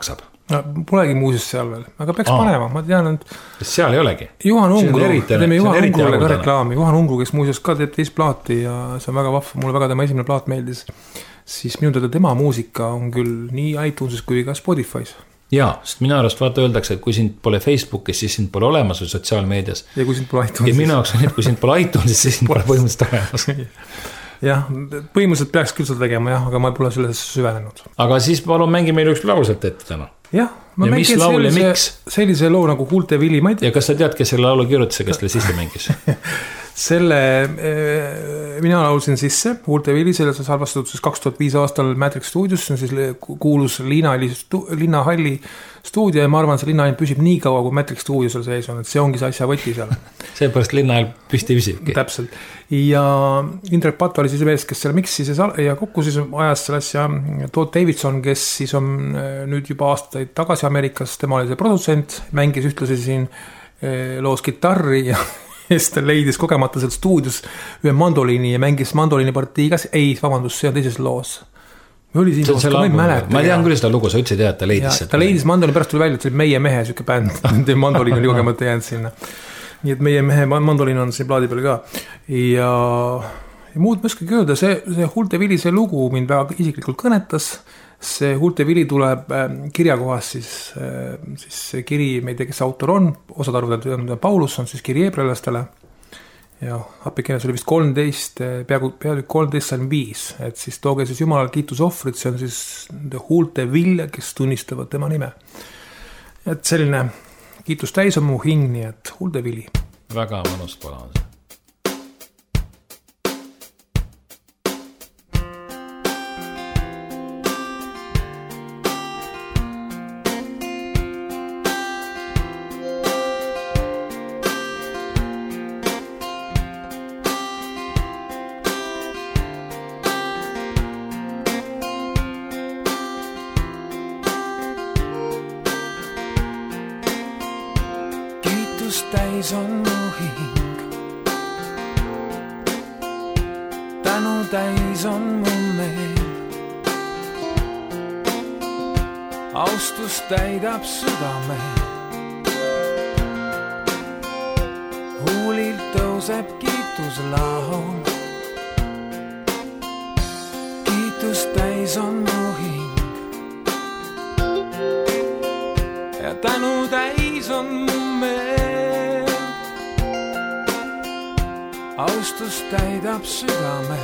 [SPEAKER 2] No, polegi muuseas seal veel, aga peaks Aa. panema, ma tean, et
[SPEAKER 1] seal ei olegi.
[SPEAKER 2] Juhan Ungru, teeme Juhan Ungrule ka reklaami, Juhan Ungru, kes muuseas ka teeb teist plaati ja see on väga vahva, mulle väga tema esimene plaat meeldis, siis minu teada tema muusika on küll nii iTunesis kui ka Spotify's.
[SPEAKER 1] Jaa, sest minu arust vaata öeldakse, et kui sind pole Facebookis, siis sind pole olemas või sotsiaalmeedias.
[SPEAKER 2] Ja kui sind pole iTunesis.
[SPEAKER 1] Ja minu jaoks on, et kui sind pole iTunesis, siis sind pole põhimõtteliselt olemas.
[SPEAKER 2] Jah, põhimõtteliselt peaks küll seda tegema, jah, aga ma pole selles süvenenud.
[SPEAKER 1] Aga siis palun mängi meil üks lauselt ette täna.
[SPEAKER 2] Jah, ma
[SPEAKER 1] ja
[SPEAKER 2] mängin sellise, sellise loo nagu Huulte vili, ma ei tea.
[SPEAKER 1] Ja kas sa tead, kes selle laulu kirjutas ja kes selle sisse mängis?
[SPEAKER 2] selle, mina laulsin sisse Huulte vili, selle salvastatud siis kaks tuhat viis aastal Matrix Studios, see on siis kuulus Linnahalli stuudio ja ma arvan, see Linnahall püsib nii kaua, kui Matrix Studios seal sees on, et see ongi see asja võti seal.
[SPEAKER 1] Seepärast Linnahall püsti püsibki.
[SPEAKER 2] Täpselt. Ja Indrek Pato oli siis vees, kes selle miksis ja kokku siis ajas selle asja Todd Davidson, kes siis on nüüd juba aastaid tagasi Ameerikas, tema oli see produtsent, mängis ühtlasi siin loos kitarri ja siis ta leidis kogemata seal stuudios ühe mandoliini ja mängis mandoliini partii igas, ei, vabandust, see on teises loos. Oli siin loos, ma ei mäleta.
[SPEAKER 1] Ma tean küll seda lugu, sa ütlesid, et ta leidis
[SPEAKER 2] seda. Ta leidis mandoliini, pärast tuli välja, et see oli meie mehe süke bänd, mandoliin oli kogemata jäänud sinna. Nii et meie mehe mandoliin on siin plaadi peal ka. Ja, ja muud ma ükski öelda, see, see Huulte vili, see lugu mind väga isiklikult kõnetas. See Huulte vili tuleb kirjakohas, siis, siis see kiri, me ei tea, kes autor on, osad arvavad, et Paulus on siis kiri eebrelastele. Ja appikenes oli vist kolmteist, peaaegu, peaaegu kolmteist salm viis, et siis tooge siis Jumalal kiitusohvrid, see on siis Huulte vilja, kes tunnistavad tema nime. Et selline kiitus täis on mu hing, nii et Huulte vili.
[SPEAKER 1] Väga mõnus pala on see.
[SPEAKER 5] täis on mu hing. Tänu täis on mu meel. Austus täidab südame. Huulilt tõuseb kiitus laul. Kiitus täis on mu hing. Ja tänu täis on mu meel. Austus täidab südame.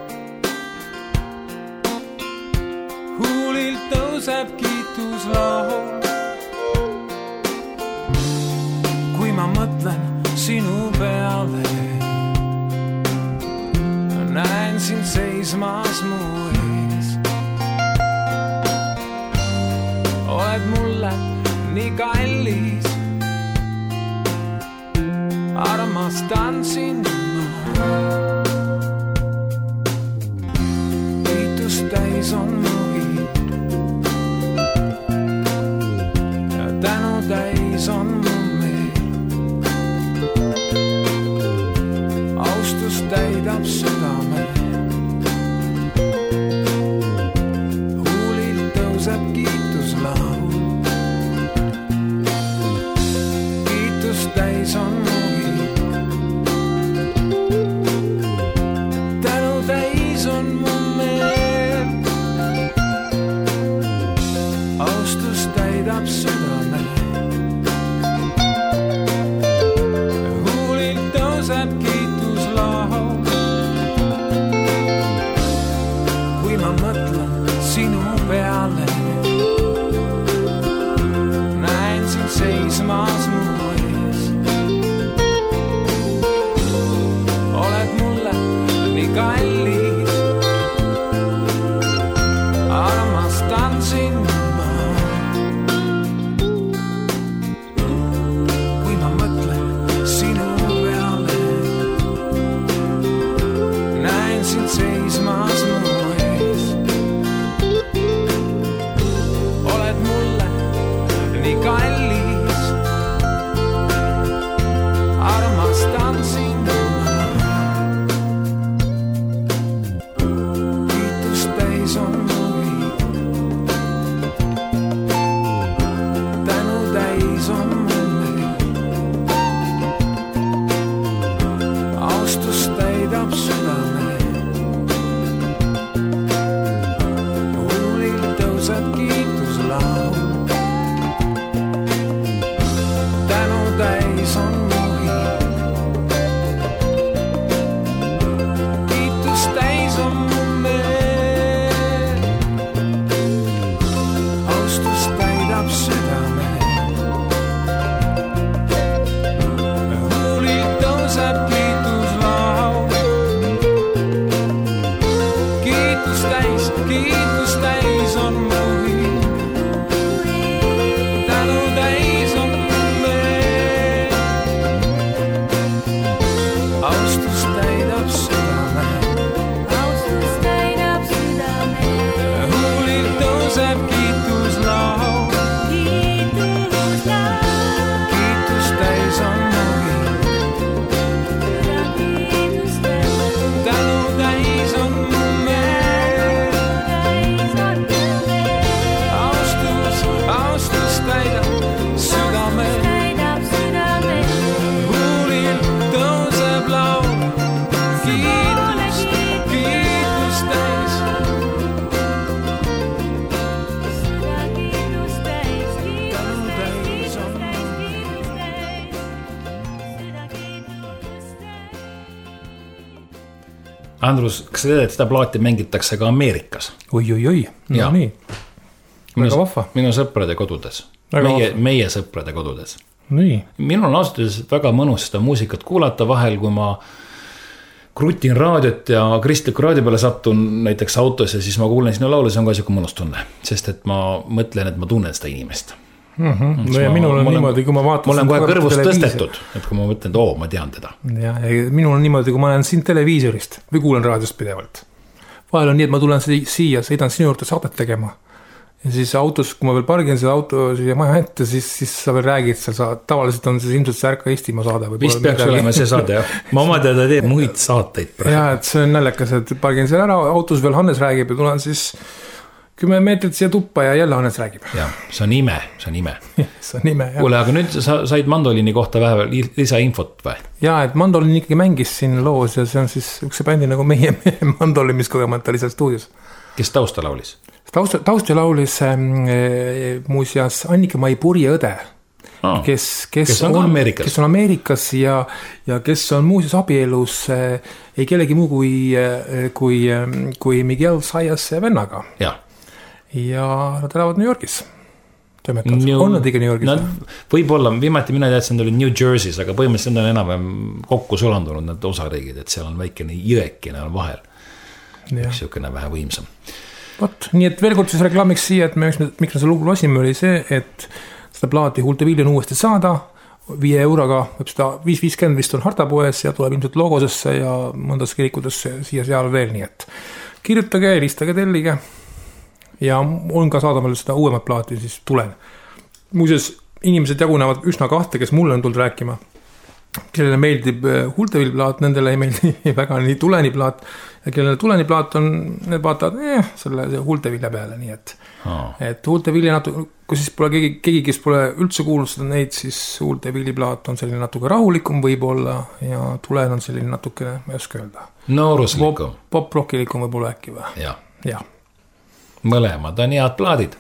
[SPEAKER 5] Huulilt tõuseb kiitus laul. Kui ma mõtlen sinu peale, näen sind seismas mu ees. Oled mulle nii kallis, armastan sind ma. Kiitus täis on mu hing. Ja tänu täis on mu meel. Austus täidab südame. Huulilt tõuseb kiitus laul. Kiitus täis on mu südame. Huulilt tõuseb kiitus laul. Kui ma mõtlen sinu peale, näen sind seismas mu ees. Oled mulle nii kallis, armastan sind. Seismas mu ees. Oled mulle nii kallis, armastan sind ma. Kiitus täis on mu hing.
[SPEAKER 1] Andrus, kas sa tead, et seda plaati mängitakse ka Ameerikas?
[SPEAKER 2] Oi, oi, oi, no ja. Nii. Väga vahva.
[SPEAKER 1] Minu sõprade kodudes. Meie, meie sõprade kodudes.
[SPEAKER 2] Nii.
[SPEAKER 1] Minul on ausalt väga mõnus seda muusikat kuulata vahel, kui ma krutin raadiot ja kristliku raadio peale sattun näiteks autos ja siis ma kuulen sinu laulu, see on ka siuke mõnus tunne, sest et ma mõtlen, et ma tunnen seda inimest.
[SPEAKER 2] Mm-hmm. No ja minul on ma niimoodi, kui ma vaatan...
[SPEAKER 1] Ma olen kohe kõrvust tõstetud, et kui ma mõtlen, et oo, ma tean teda.
[SPEAKER 2] Ja, ja minul on niimoodi, kui ma olen siin televiisorist või kuulen raadiost pidevalt. Vahel on nii, et ma tulen siia, sõidan sinu juurde saadet tegema. Ja siis autos, kui ma veel pargin seda auto siia maja ette, siis, siis sa veel räägid seal saad. Tavaliselt on see ilmselt see Ärka Eestimaa saade.
[SPEAKER 1] Vist peaks midagi. Olema see saade, jah. Ma oma teada teeb muid saateid praegu.
[SPEAKER 2] Ja, et see on näljakas, et pargin seal ära, autos veel Hannes räägib ja tulen siis kümme meetrit siia tuppa ja jälle Hannes räägib.
[SPEAKER 1] Ja, see on ime, see on ime.
[SPEAKER 2] see on ime, jah.
[SPEAKER 1] Kuule, aga nüüd sa said mandoliini kohta vähe lisainfot või?
[SPEAKER 2] Ja, et mandoliin ikkagi mängis siin loos ja see on siis üks bändi nagu meie, meie mandoliin, mis kogemata oli seal stuudios.
[SPEAKER 1] Kes tausta laulis?
[SPEAKER 2] Tausta, tausta laulis äh, muuseas Annika-Mai Puri õde,
[SPEAKER 1] ah,
[SPEAKER 2] kes, kes,
[SPEAKER 1] kes, on
[SPEAKER 2] on,
[SPEAKER 1] Ameerikas.
[SPEAKER 2] kes on Ameerikas ja, ja kes on muuseas abielus äh, ei kellegi muu kui, äh, kui, äh, kui Miguel Sayas vennaga.
[SPEAKER 1] Ja.
[SPEAKER 2] ja nad elavad New Yorgis. New, on nad ikka New Yorgis?
[SPEAKER 1] Nad, võib-olla, viimati mina teadsin, nad oli New Jersey's, aga põhimõtteliselt on enam kokku sulandunud need osariigid, et seal on väikene jõekene on vahel. Üks jõukene vähe võimsam.
[SPEAKER 2] Võt, nii et veel kord siis reklaamiks siia, et me, miks me see lugu lasime, oli see, et seda plaati Hultevilli on uuesti saada, viie euroga, võib seda viis viiskümmend vist on Hartapoes ja tuleb ilmselt logosesse ja mõndas kirikudesse siia seal veel, nii et kirjutage, helistage, tellige ja on ka saada veel seda uuemat plaati, siis tulen. Muuseas, inimesed jagunevad üsna kahte, kes mulle on tulnud rääkima, kellele meeldib Hultevill plaat, nendele ei meeldi väga nii Tuleni plaat ja kellele Tuleni plaat on, need vaatavad eh, selle Hultevilla peale, nii et oh. et Hultevilli natuke, kui siis pole keegi, keegi, kes pole üldse kuulnud seda neid, siis Hultevilli plaat on selline natuke rahulikum võib-olla ja Tulen on selline natuke, ma ei oska öelda.
[SPEAKER 1] Nooruslikum.
[SPEAKER 2] Pop, pop-rockilikum võib-olla äkki või?
[SPEAKER 1] Ja.
[SPEAKER 2] Ja.
[SPEAKER 1] Mõlemad on head plaadid.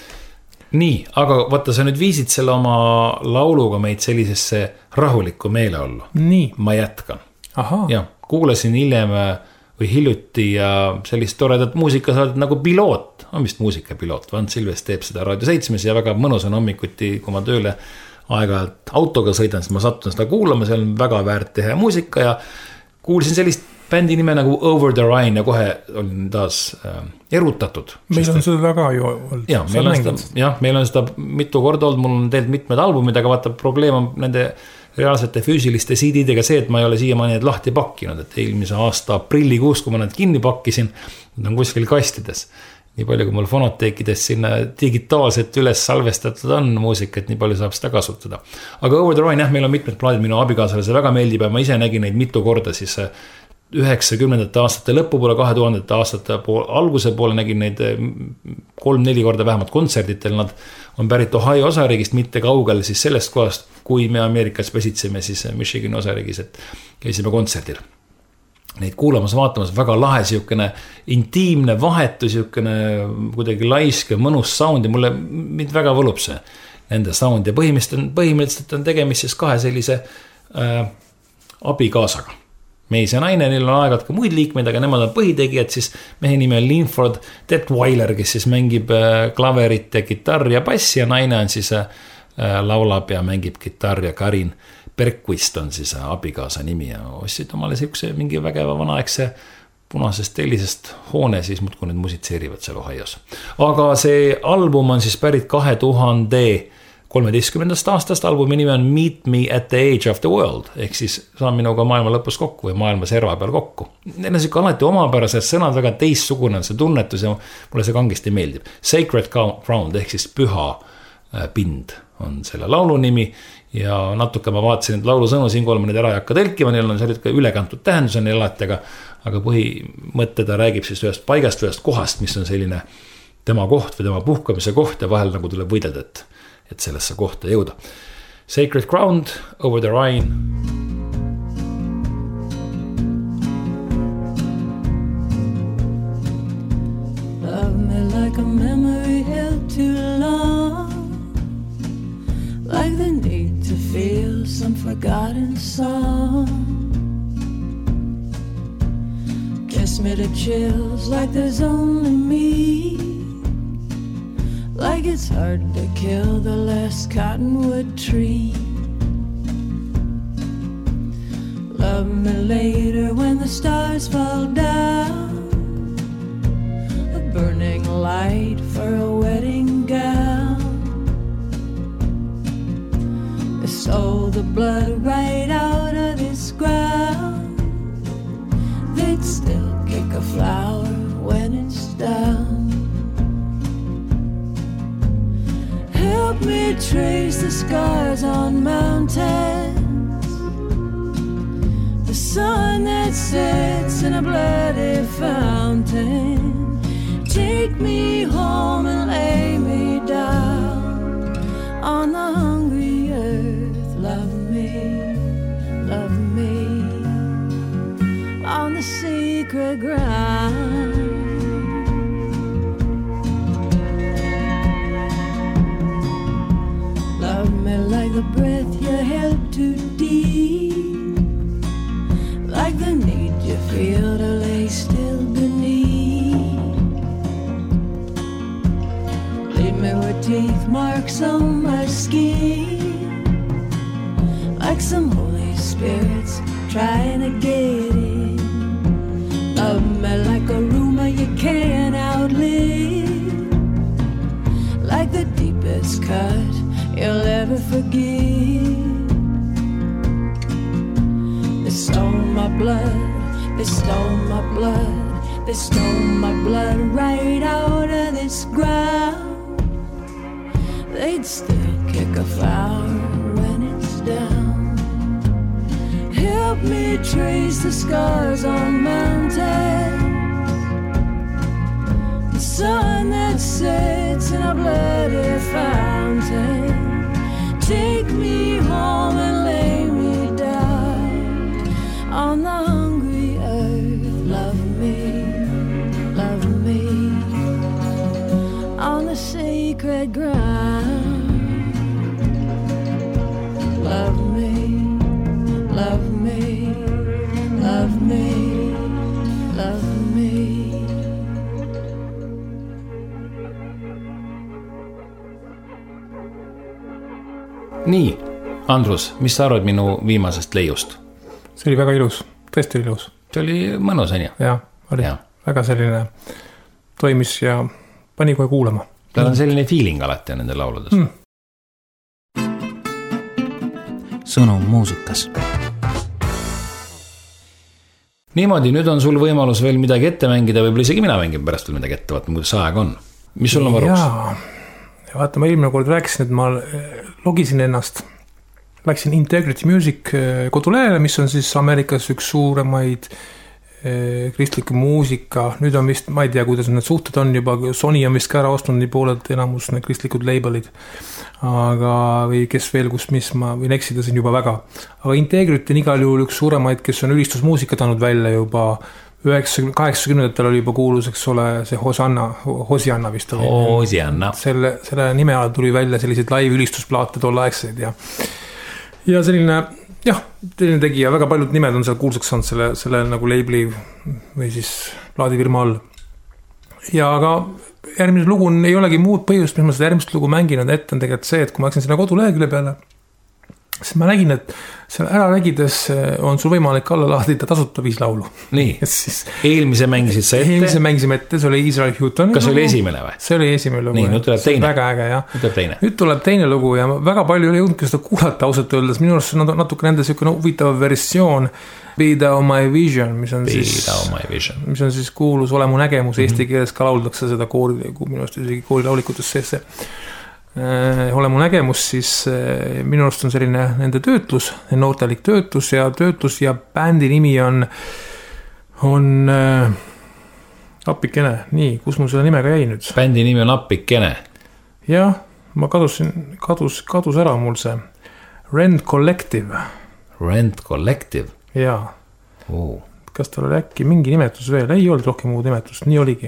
[SPEAKER 1] Nii, aga vaata, sa nüüd viisid selle oma lauluga meid sellisesse rahulikku meeleollu.
[SPEAKER 2] Nii.
[SPEAKER 1] Ma jätkan.
[SPEAKER 2] Aha.
[SPEAKER 1] Ja, kuulasin hiljem või hiljuti ja sellist toredat muusikasaadet nagu Piloot. On vist muusikapiloot. Van Silves teeb seda Raadio seitsmes ja väga mõnus on hommikuti, kui ma tööle aeg-ajalt autoga sõidan, siis ma sattun seda kuulama, seal on väga väärt teha muusika ja kuulsin sellist bändi nime nagu Over the Rhine ja kohe olin taas äh, erutatud.
[SPEAKER 2] Meil on seda väga ju olnud.
[SPEAKER 1] Ja, meil on seda, jah, meil on seda mitu korda olnud, mul on teilt mitmed albumid, aga vaata, probleem on nende reaalsete füüsiliste C D-dega see, et ma ei ole siiamaani need lahti pakkinud, et eelmise aasta aprillikuus, kui ma need kinni pakkisin, need on kuskil kastides. Nii palju, kui mul fonoteekides sinna digitaalselt üles salvestatud on muusika, et nii palju saab seda kasutada. Aga Over the Rhine, jah, meil on mitmed plaadid, minu abikaasale see väga meeldib ja ma ise nägin neid mitu korda siis üheksakümnendate aastate lõpu poole, kahe tuhandete aastate poole, alguse poole nägin neid kolm-neli korda vähemalt kontserditel, nad on pärit Ohio osariigist, mitte kaugel siis sellest kohast, kui me Ameerikas pesitseme siis Michigani osariigis, et käisime kontserdil. Neid kuulamas, vaatamas, väga lahe siukene intiimne vahetu, siukene kuidagi laiske, mõnus sound ja mulle mind väga võlub see nende sound ja põhimõtteliselt, põhimõtteliselt on tegemist siis kahe sellise äh, abikaasaga. Mees ja naine, neil on aegalt ka muid liikmeid, aga nemad on põhitegijad, siis mehe nime on Linford Detweiler, kes siis mängib klaverit ja kitarr ja bassi ja naine on siis äh, laulab ja mängib kitarr ja Karin Bergquist on siis abikaasa nimi ja ostsid omale siukse mingi vägeva vanaaegse punasest tellisest hoone, siis muudkui need musitseerivad seal Ohios. Aga see album on siis pärit kahe tuhande kolmeteistkümnendast aastast, albumi nimi on Meet Me at the Age of the World, ehk siis saan minuga maailma lõpus kokku või maailma serva peal kokku. Neil on siuke alati omapärased sõnad, väga teistsugune on see tunnetus ja mulle see kangesti meeldib. Sacred Ground ehk siis püha pind on selle laulu nimi ja natuke ma vaatasin, et laulu sõnu siinkohal ma neid ära ei hakka tõlkima, neil on sellised ka ülekantud tähendus on alati, aga, aga põhimõtte ta räägib siis ühest paigast, ühest kohast, mis on selline tema koht või tema puhkamise koht ja vahel nagu tuleb võidelda, et et sellesse kohta jõuda. Sacred Ground, Over the Rhine.
[SPEAKER 6] Love me like a memory held too long, like the need to feel some forgotten song. me to chills like there's only me. Like it's hard to kill the last cottonwood tree. Love me later when the stars fall down. A burning light for a wedding gown. They stole the blood right out of this ground. They'd still kick a flower when it's down. Help me trace the scars on mountains. The sun that sits in a bloody fountain. Take me home and lay me down on the hungry earth. Love me, love me on the sacred ground. Love me like the breath you held too deep, like the need you feel to lay still beneath. Leave me with teeth marks on my skin, like some Holy Spirits trying to get in. Love me like a rumor you can't outlive, like the deepest cut you'll ever forgive. They stole my blood, they stole my blood, they stole my blood right out of this ground. They'd still kick a flower when it's down. Help me trace the scars on mountains. The sun that sits in a bloody fountain. Take me home and lay me down on the hungry earth. Love me, love me on the sacred ground. Love me, love me, love me, love me.
[SPEAKER 1] Nii, Andrus, mis sa arvad minu viimasest leiust?
[SPEAKER 2] See oli väga ilus, tõesti ilus.
[SPEAKER 1] See oli mõnus, on ju?
[SPEAKER 2] Jah, oli ja. Väga selline toimis ja pani kohe kuulama.
[SPEAKER 1] Tal on selline feeling alati on nende lauludes. Mm.
[SPEAKER 4] Sõnum muusikas.
[SPEAKER 1] Niimoodi, nüüd on sul võimalus veel midagi ette mängida, võib-olla isegi mina mängin pärast veel midagi ette, vaata, kuidas aeg on. Mis sul on varuks?
[SPEAKER 2] Jaa, ja vaata, ma eelmine kord rääkisin, et ma logisin ennast. Läksin Integrity Music kodulehele, mis on siis Ameerikas üks suuremaid kristliku muusika. Nüüd on vist, ma ei tea, kuidas need suhted on juba, Sony on vist ka ära ostnud nii pooled enamus need kristlikud labelid. Aga, või kes veel, kus mis ma võin eksida siin juba väga. Aga Integrity on igal juhul üks suuremaid, kes on ülistusmuusika tanud välja juba üheksakümne, kaheksakümnendatel oli juba kuulus, eks ole, see Hosanna, Hosianna vist oli.
[SPEAKER 1] Hosianna.
[SPEAKER 2] Selle, selle nime all tuli välja selliseid live ülistusplaate tolleaegseid ja, ja selline, jah, selline tegija, väga paljud nimed on seal kuulsaks saanud selle, selle nagu labeli või siis plaadifirma all. Ja aga järgmine lugu ei olegi muud põhjust, mis ma seda järgmist lugu mänginud ette on tegelikult see, et kui ma läksin sinna kodulehekülje peale, siis ma nägin, et seal ära räägides on sul võimalik alla laadida tasuta viis laulu.
[SPEAKER 1] Nii, siis, eelmise mängisid sa ette?
[SPEAKER 2] Eelmise mängisime ette, see oli Israel Houghton.
[SPEAKER 1] Kas oli esimene või?
[SPEAKER 2] See oli esimene lugu.
[SPEAKER 1] Nii, nüüd tuleb teine.
[SPEAKER 2] Väga äge, jah.
[SPEAKER 1] Nüüd tuleb teine.
[SPEAKER 2] Nüüd tuleb teine lugu ja väga palju ei jõudnud seda kuulata ausalt öeldes. Minu arust on natuke nende selline huvitav versioon Be Thou My Vision, mis on, siis, mis on siis kuulus Ole mu nägemus. Mm-hmm. Eesti keeles ka lauldakse seda koori, minu arust isegi koorilaulikutes sees see. Ole mu nägemus, siis minu arust on selline nende töötlus, noortelik töötlus ja töötlus ja bändi nimi on on äh, Appikene. Nii, kus mul selle nimega jäi nüüd?
[SPEAKER 1] Bändi nimi on Appikene.
[SPEAKER 2] Jah, ma kadusin, kadus, kadus ära mul see Rent Collective.
[SPEAKER 1] Rent Collective?
[SPEAKER 2] Jaa.
[SPEAKER 1] Oh.
[SPEAKER 2] Kas tal oli äkki mingi nimetus veel? Ei olnud rohkem muud nimetust, nii oligi.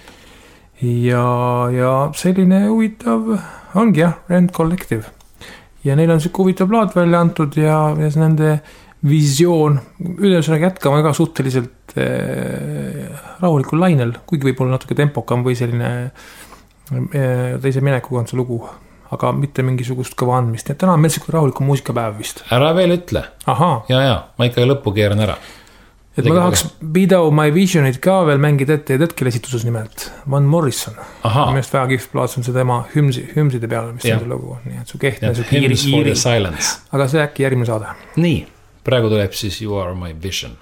[SPEAKER 2] Ja, ja selline huvitav ongi jah, Rent Collective. Ja neil on siuke huvitav plaat välja antud ja, ja nende visioon, üleüsõnaga jätkama väga suhteliselt rahulikul lainel, kuigi võib-olla natuke tempokam või selline teise minekuga on see lugu, aga mitte mingisugust kõva andmist. Ja täna on meil siuke rahulikum muusikapäev vist.
[SPEAKER 1] Ära veel ütle.
[SPEAKER 2] Aha.
[SPEAKER 1] Ja, ja, ma ikka lõppu keeran ära.
[SPEAKER 2] Et ma tahaks Beat Out My Visionit ka veel mängida ette ja hetkel esituses nimelt Van Morrison. Minu väga kihv plaats on see tema hümsi, hümside peale, mis ja. On see lugu. Nii, et su kehtne, su
[SPEAKER 1] Hymns for the Silence.
[SPEAKER 2] Aga see äkki järgmine saade.
[SPEAKER 1] Nii, praegu tuleb siis You Are My Vision.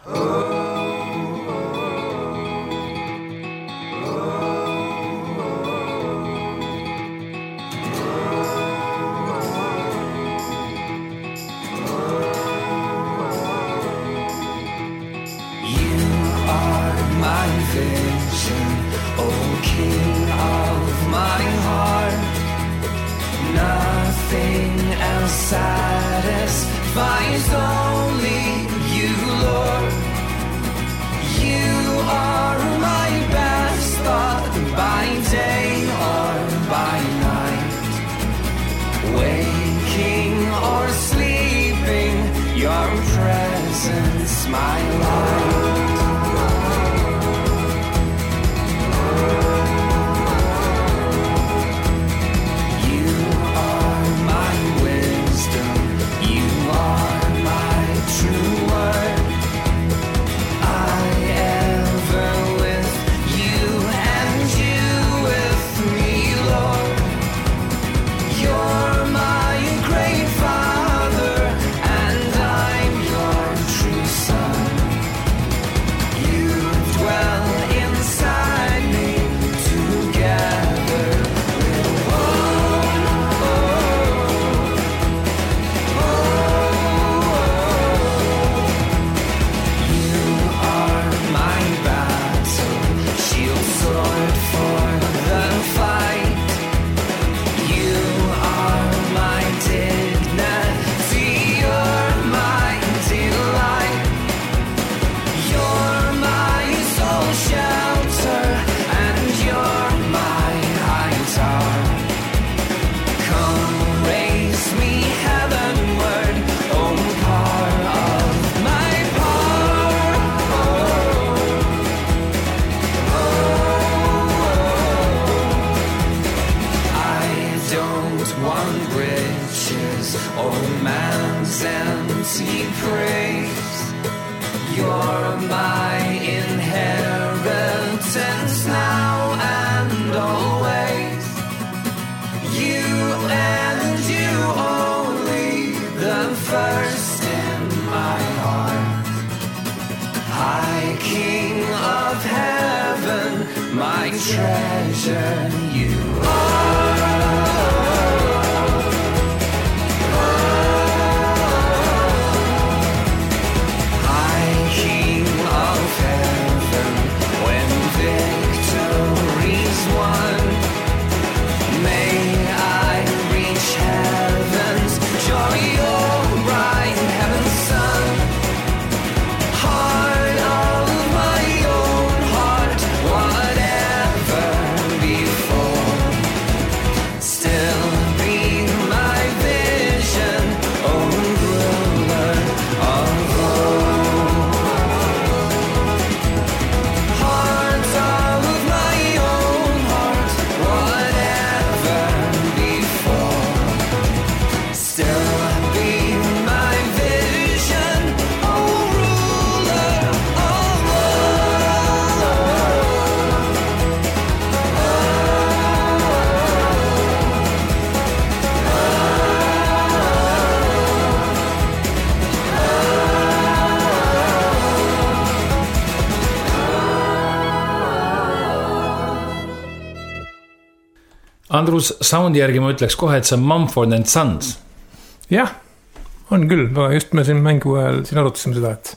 [SPEAKER 1] Andrus, soundi järgi ma ütleks kohe, et see on Mumford and Sons.
[SPEAKER 2] Jah, on küll, aga just me siin mängu ajal siin arutasime seda, et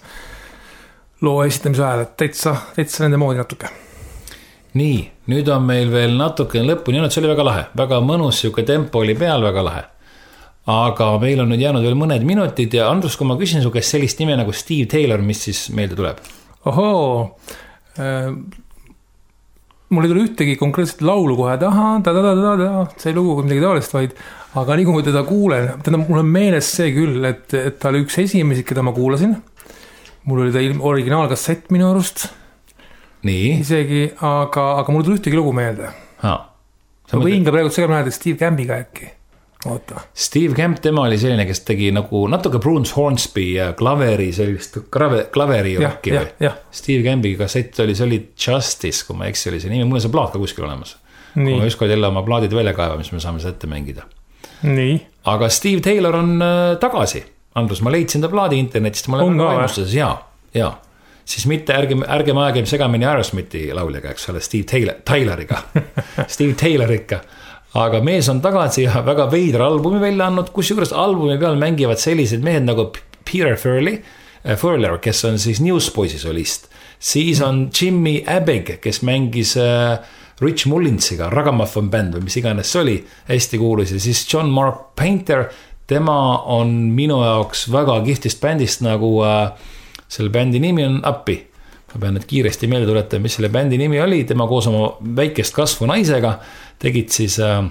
[SPEAKER 2] loo esitamise ajal, et täitsa, täitsa nende moodi natuke.
[SPEAKER 1] Nii, nüüd on meil veel natuke lõpuni, see oli väga lahe, väga mõnus, siuke tempo oli peal, väga lahe. Aga meil on nüüd jäänud veel mõned minutid ja Andrus, kui ma küsin su käest sellist nime nagu Steve Taylor, mis siis meelde tuleb?
[SPEAKER 2] Ohoo, äh, mul ei tule ühtegi konkreetset laulu kohe, et aha, ta, ta, ta, ta, ta, see lugu midagi taolist, vaid aga nii kui teda kuulen, teda mul on meeles see küll, et, et ta oli üks esimesi, keda ma kuulasin, mul oli ta originaalkassett minu arust.
[SPEAKER 1] Nii.
[SPEAKER 2] Isegi, aga, aga mul tuli ühtegi lugu meelde.
[SPEAKER 1] Ha.
[SPEAKER 2] Ma võin ka praegu segama näeda Steve Campiga äkki. Oota.
[SPEAKER 1] Steve Camp, tema oli selline, kes tegi nagu natuke Bruce Hornsby ja klaveri, sellist klaveri rocki või?
[SPEAKER 2] Ja.
[SPEAKER 1] Steve Campi kassett oli, see oli Justice, kui ma eksi oli see nimi, mul on see plaat ka kuskil olemas. Nii. Kui ma ükskord jälle oma plaadid välja kaeva, mis me saame seda ette mängida.
[SPEAKER 2] Nii.
[SPEAKER 1] Aga Steve Taylor on tagasi. Andrus, ma leidsin ta plaadi internetist, ma olen väga vaimustas, jaa, jaa. Siis mitte ärge, ärge ma aegem segamini Aerosmithi lauljaga, eks ole, Steve Taylor, Tayloriga. Steve Tayloriga. Aga mees on tagasi ja väga veidra albumi välja andnud, kus juures albumi peal mängivad sellised mehed nagu Peter Furley, äh, Furler, kes on siis Newsboysi solist. Siis on Jimmy Abeg, kes mängis äh, Rich Mullinsiga, Ragamuffin band või mis iganes see oli, hästi kuulus. Ja siis John Mark Painter, tema on minu jaoks väga kihtist bändist nagu... Äh, selle bändi nimi on Appi. Ma pean nüüd kiiresti meelde tuletama, mis selle bändi nimi oli. Tema koos oma väikest kasvu naisega tegid siis äh,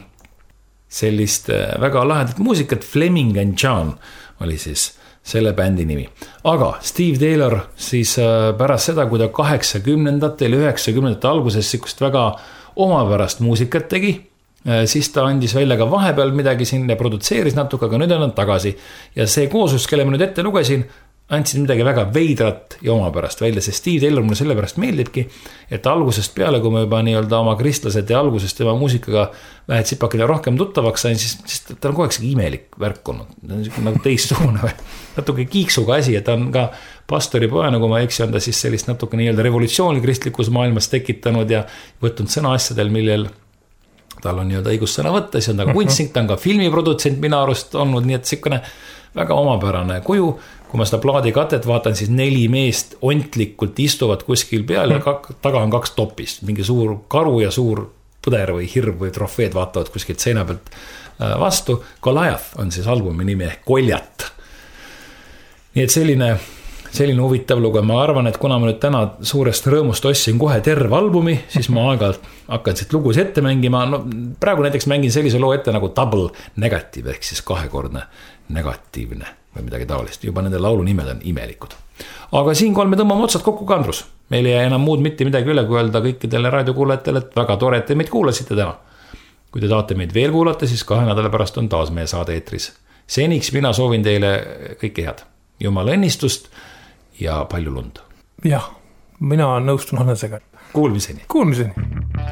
[SPEAKER 1] sellist äh, väga lahedat muusikat. Fleming and John oli siis selle bändi nimi. Aga Steve Taylor siis äh, pärast seda, kui ta kaheksakümnendate ja üheksakümnendate alguses sikust väga omapärast muusikat tegi, äh, siis ta andis välja ka vahepeal midagi siin ja produtseeris natuke, aga nüüd on nad tagasi. Ja see koosus, kelle ma nüüd ette lugesin, andsid midagi väga veidrat ja omapärast välja, sest Steve Taylor mulle sellepärast meeldibki, et algusest peale, kui ma juba nii-öelda oma kristlased ja algusest tema muusikaga vähed sipakile rohkem tuttavaks sain, siis, siis ta on kogu aeg imelik värk olnud. Ta on nagu teistsugune või natuke kiiksuga asi, et ta on ka pastori poja, nagu ma eksi, on ta siis sellist natuke nii-öelda revolutsiooni kristlikus maailmas tekitanud ja võtnud sõna asjadel, millel tal on nii-öelda õigus sõna võtta, siis on ta kunstnik, ta on ka filmiprodutsent minu arust olnud, nii et sikkune väga omapärane kuju. Kui ma seda plaadi katet vaatan, siis neli meest ontlikult istuvad kuskil peal ja kak, taga on kaks topist. Mingi suur karu ja suur põder või hirv või trofeed vaatavad kuskilt seina pealt vastu. Goliath on siis albumi nimi ehk Koljat. Nii et selline, selline huvitav lugu. Ma arvan, et kuna ma nüüd täna suurest rõõmust ostsin kohe terve albumi, siis ma aegalt hakkan siit lugus ette mängima. No, praegu näiteks mängin sellise loo ette nagu Double Negative ehk siis kahekordne negatiivne või midagi taolist. Juba nende laulu nimed on imelikud. Aga siinkohal me tõmbame otsad kokku, Kandrus. Meil ei enam muud mitte midagi üle, kui öelda kõikidele raadiokuulajatele, et väga tore, et te meid kuulasite täna. Kui te tahate meid veel kuulata, siis kahe nädala pärast on taas meie saade eetris. Seniks mina soovin teile kõike head. Jumala õnnistust ja palju lund.
[SPEAKER 2] Jah, mina nõustun Hannesega.
[SPEAKER 1] Kuulmiseni.
[SPEAKER 2] Kuulmiseni.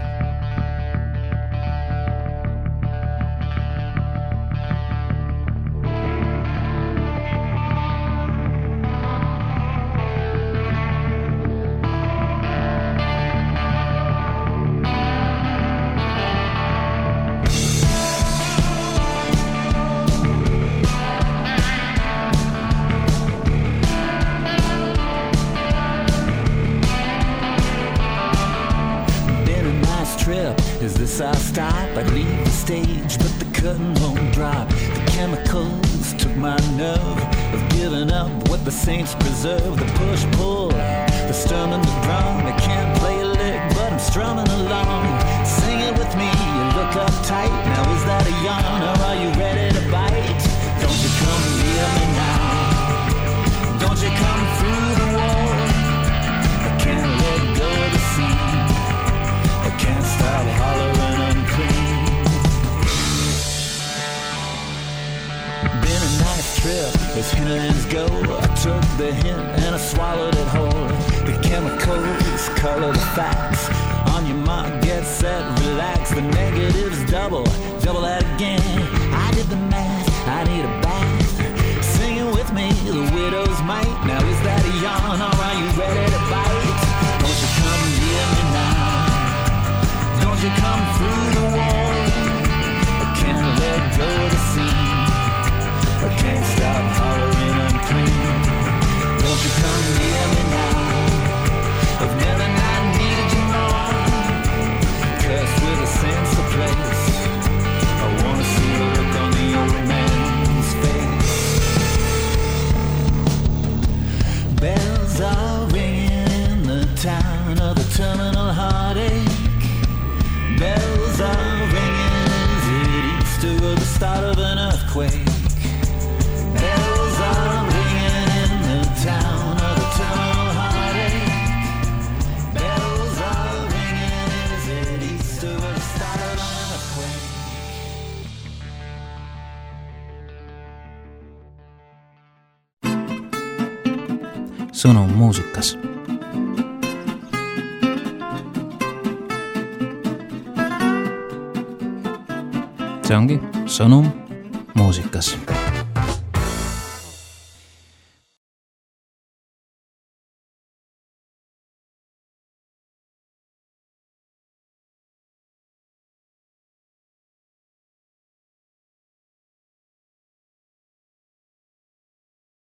[SPEAKER 7] I stop, I'd leave the stage, but the curtain won't drop. The chemicals took my nerve of giving up what the saints preserve. The push-pull, the strum and the drum. I can't play a lick, but I'm strumming along. Sing it with me, you look uptight. Now is that a yawn or are you ready to bite? Don't you come near me now. Don't you come through the wall. I can't let go of the scene. I can't stop hollering. Trip as hinterlands go. I took the hint and I swallowed it whole. The chemicals color the facts. On your mark, get set, relax. The negatives double, double that again. I did the math, I need a bath. Sing it with me, the widow's mite. Now is that a yawn or are you ready to bite? Don't you come near me now. Don't you come through the wall. I can't let go of the scene. I can't stop hollering unclean. Won't you come near me now? I've never not needed you more. Cursed with a sense of place. I wanna see the look on the old man's face. Bells are ringing in the town of the terminal heartache. Bells are ringing, is it Easter or the start of an earthquake? Bells are ringing in the town of the town.
[SPEAKER 4] sõnum muusikas. See ongi sõnum muusikas.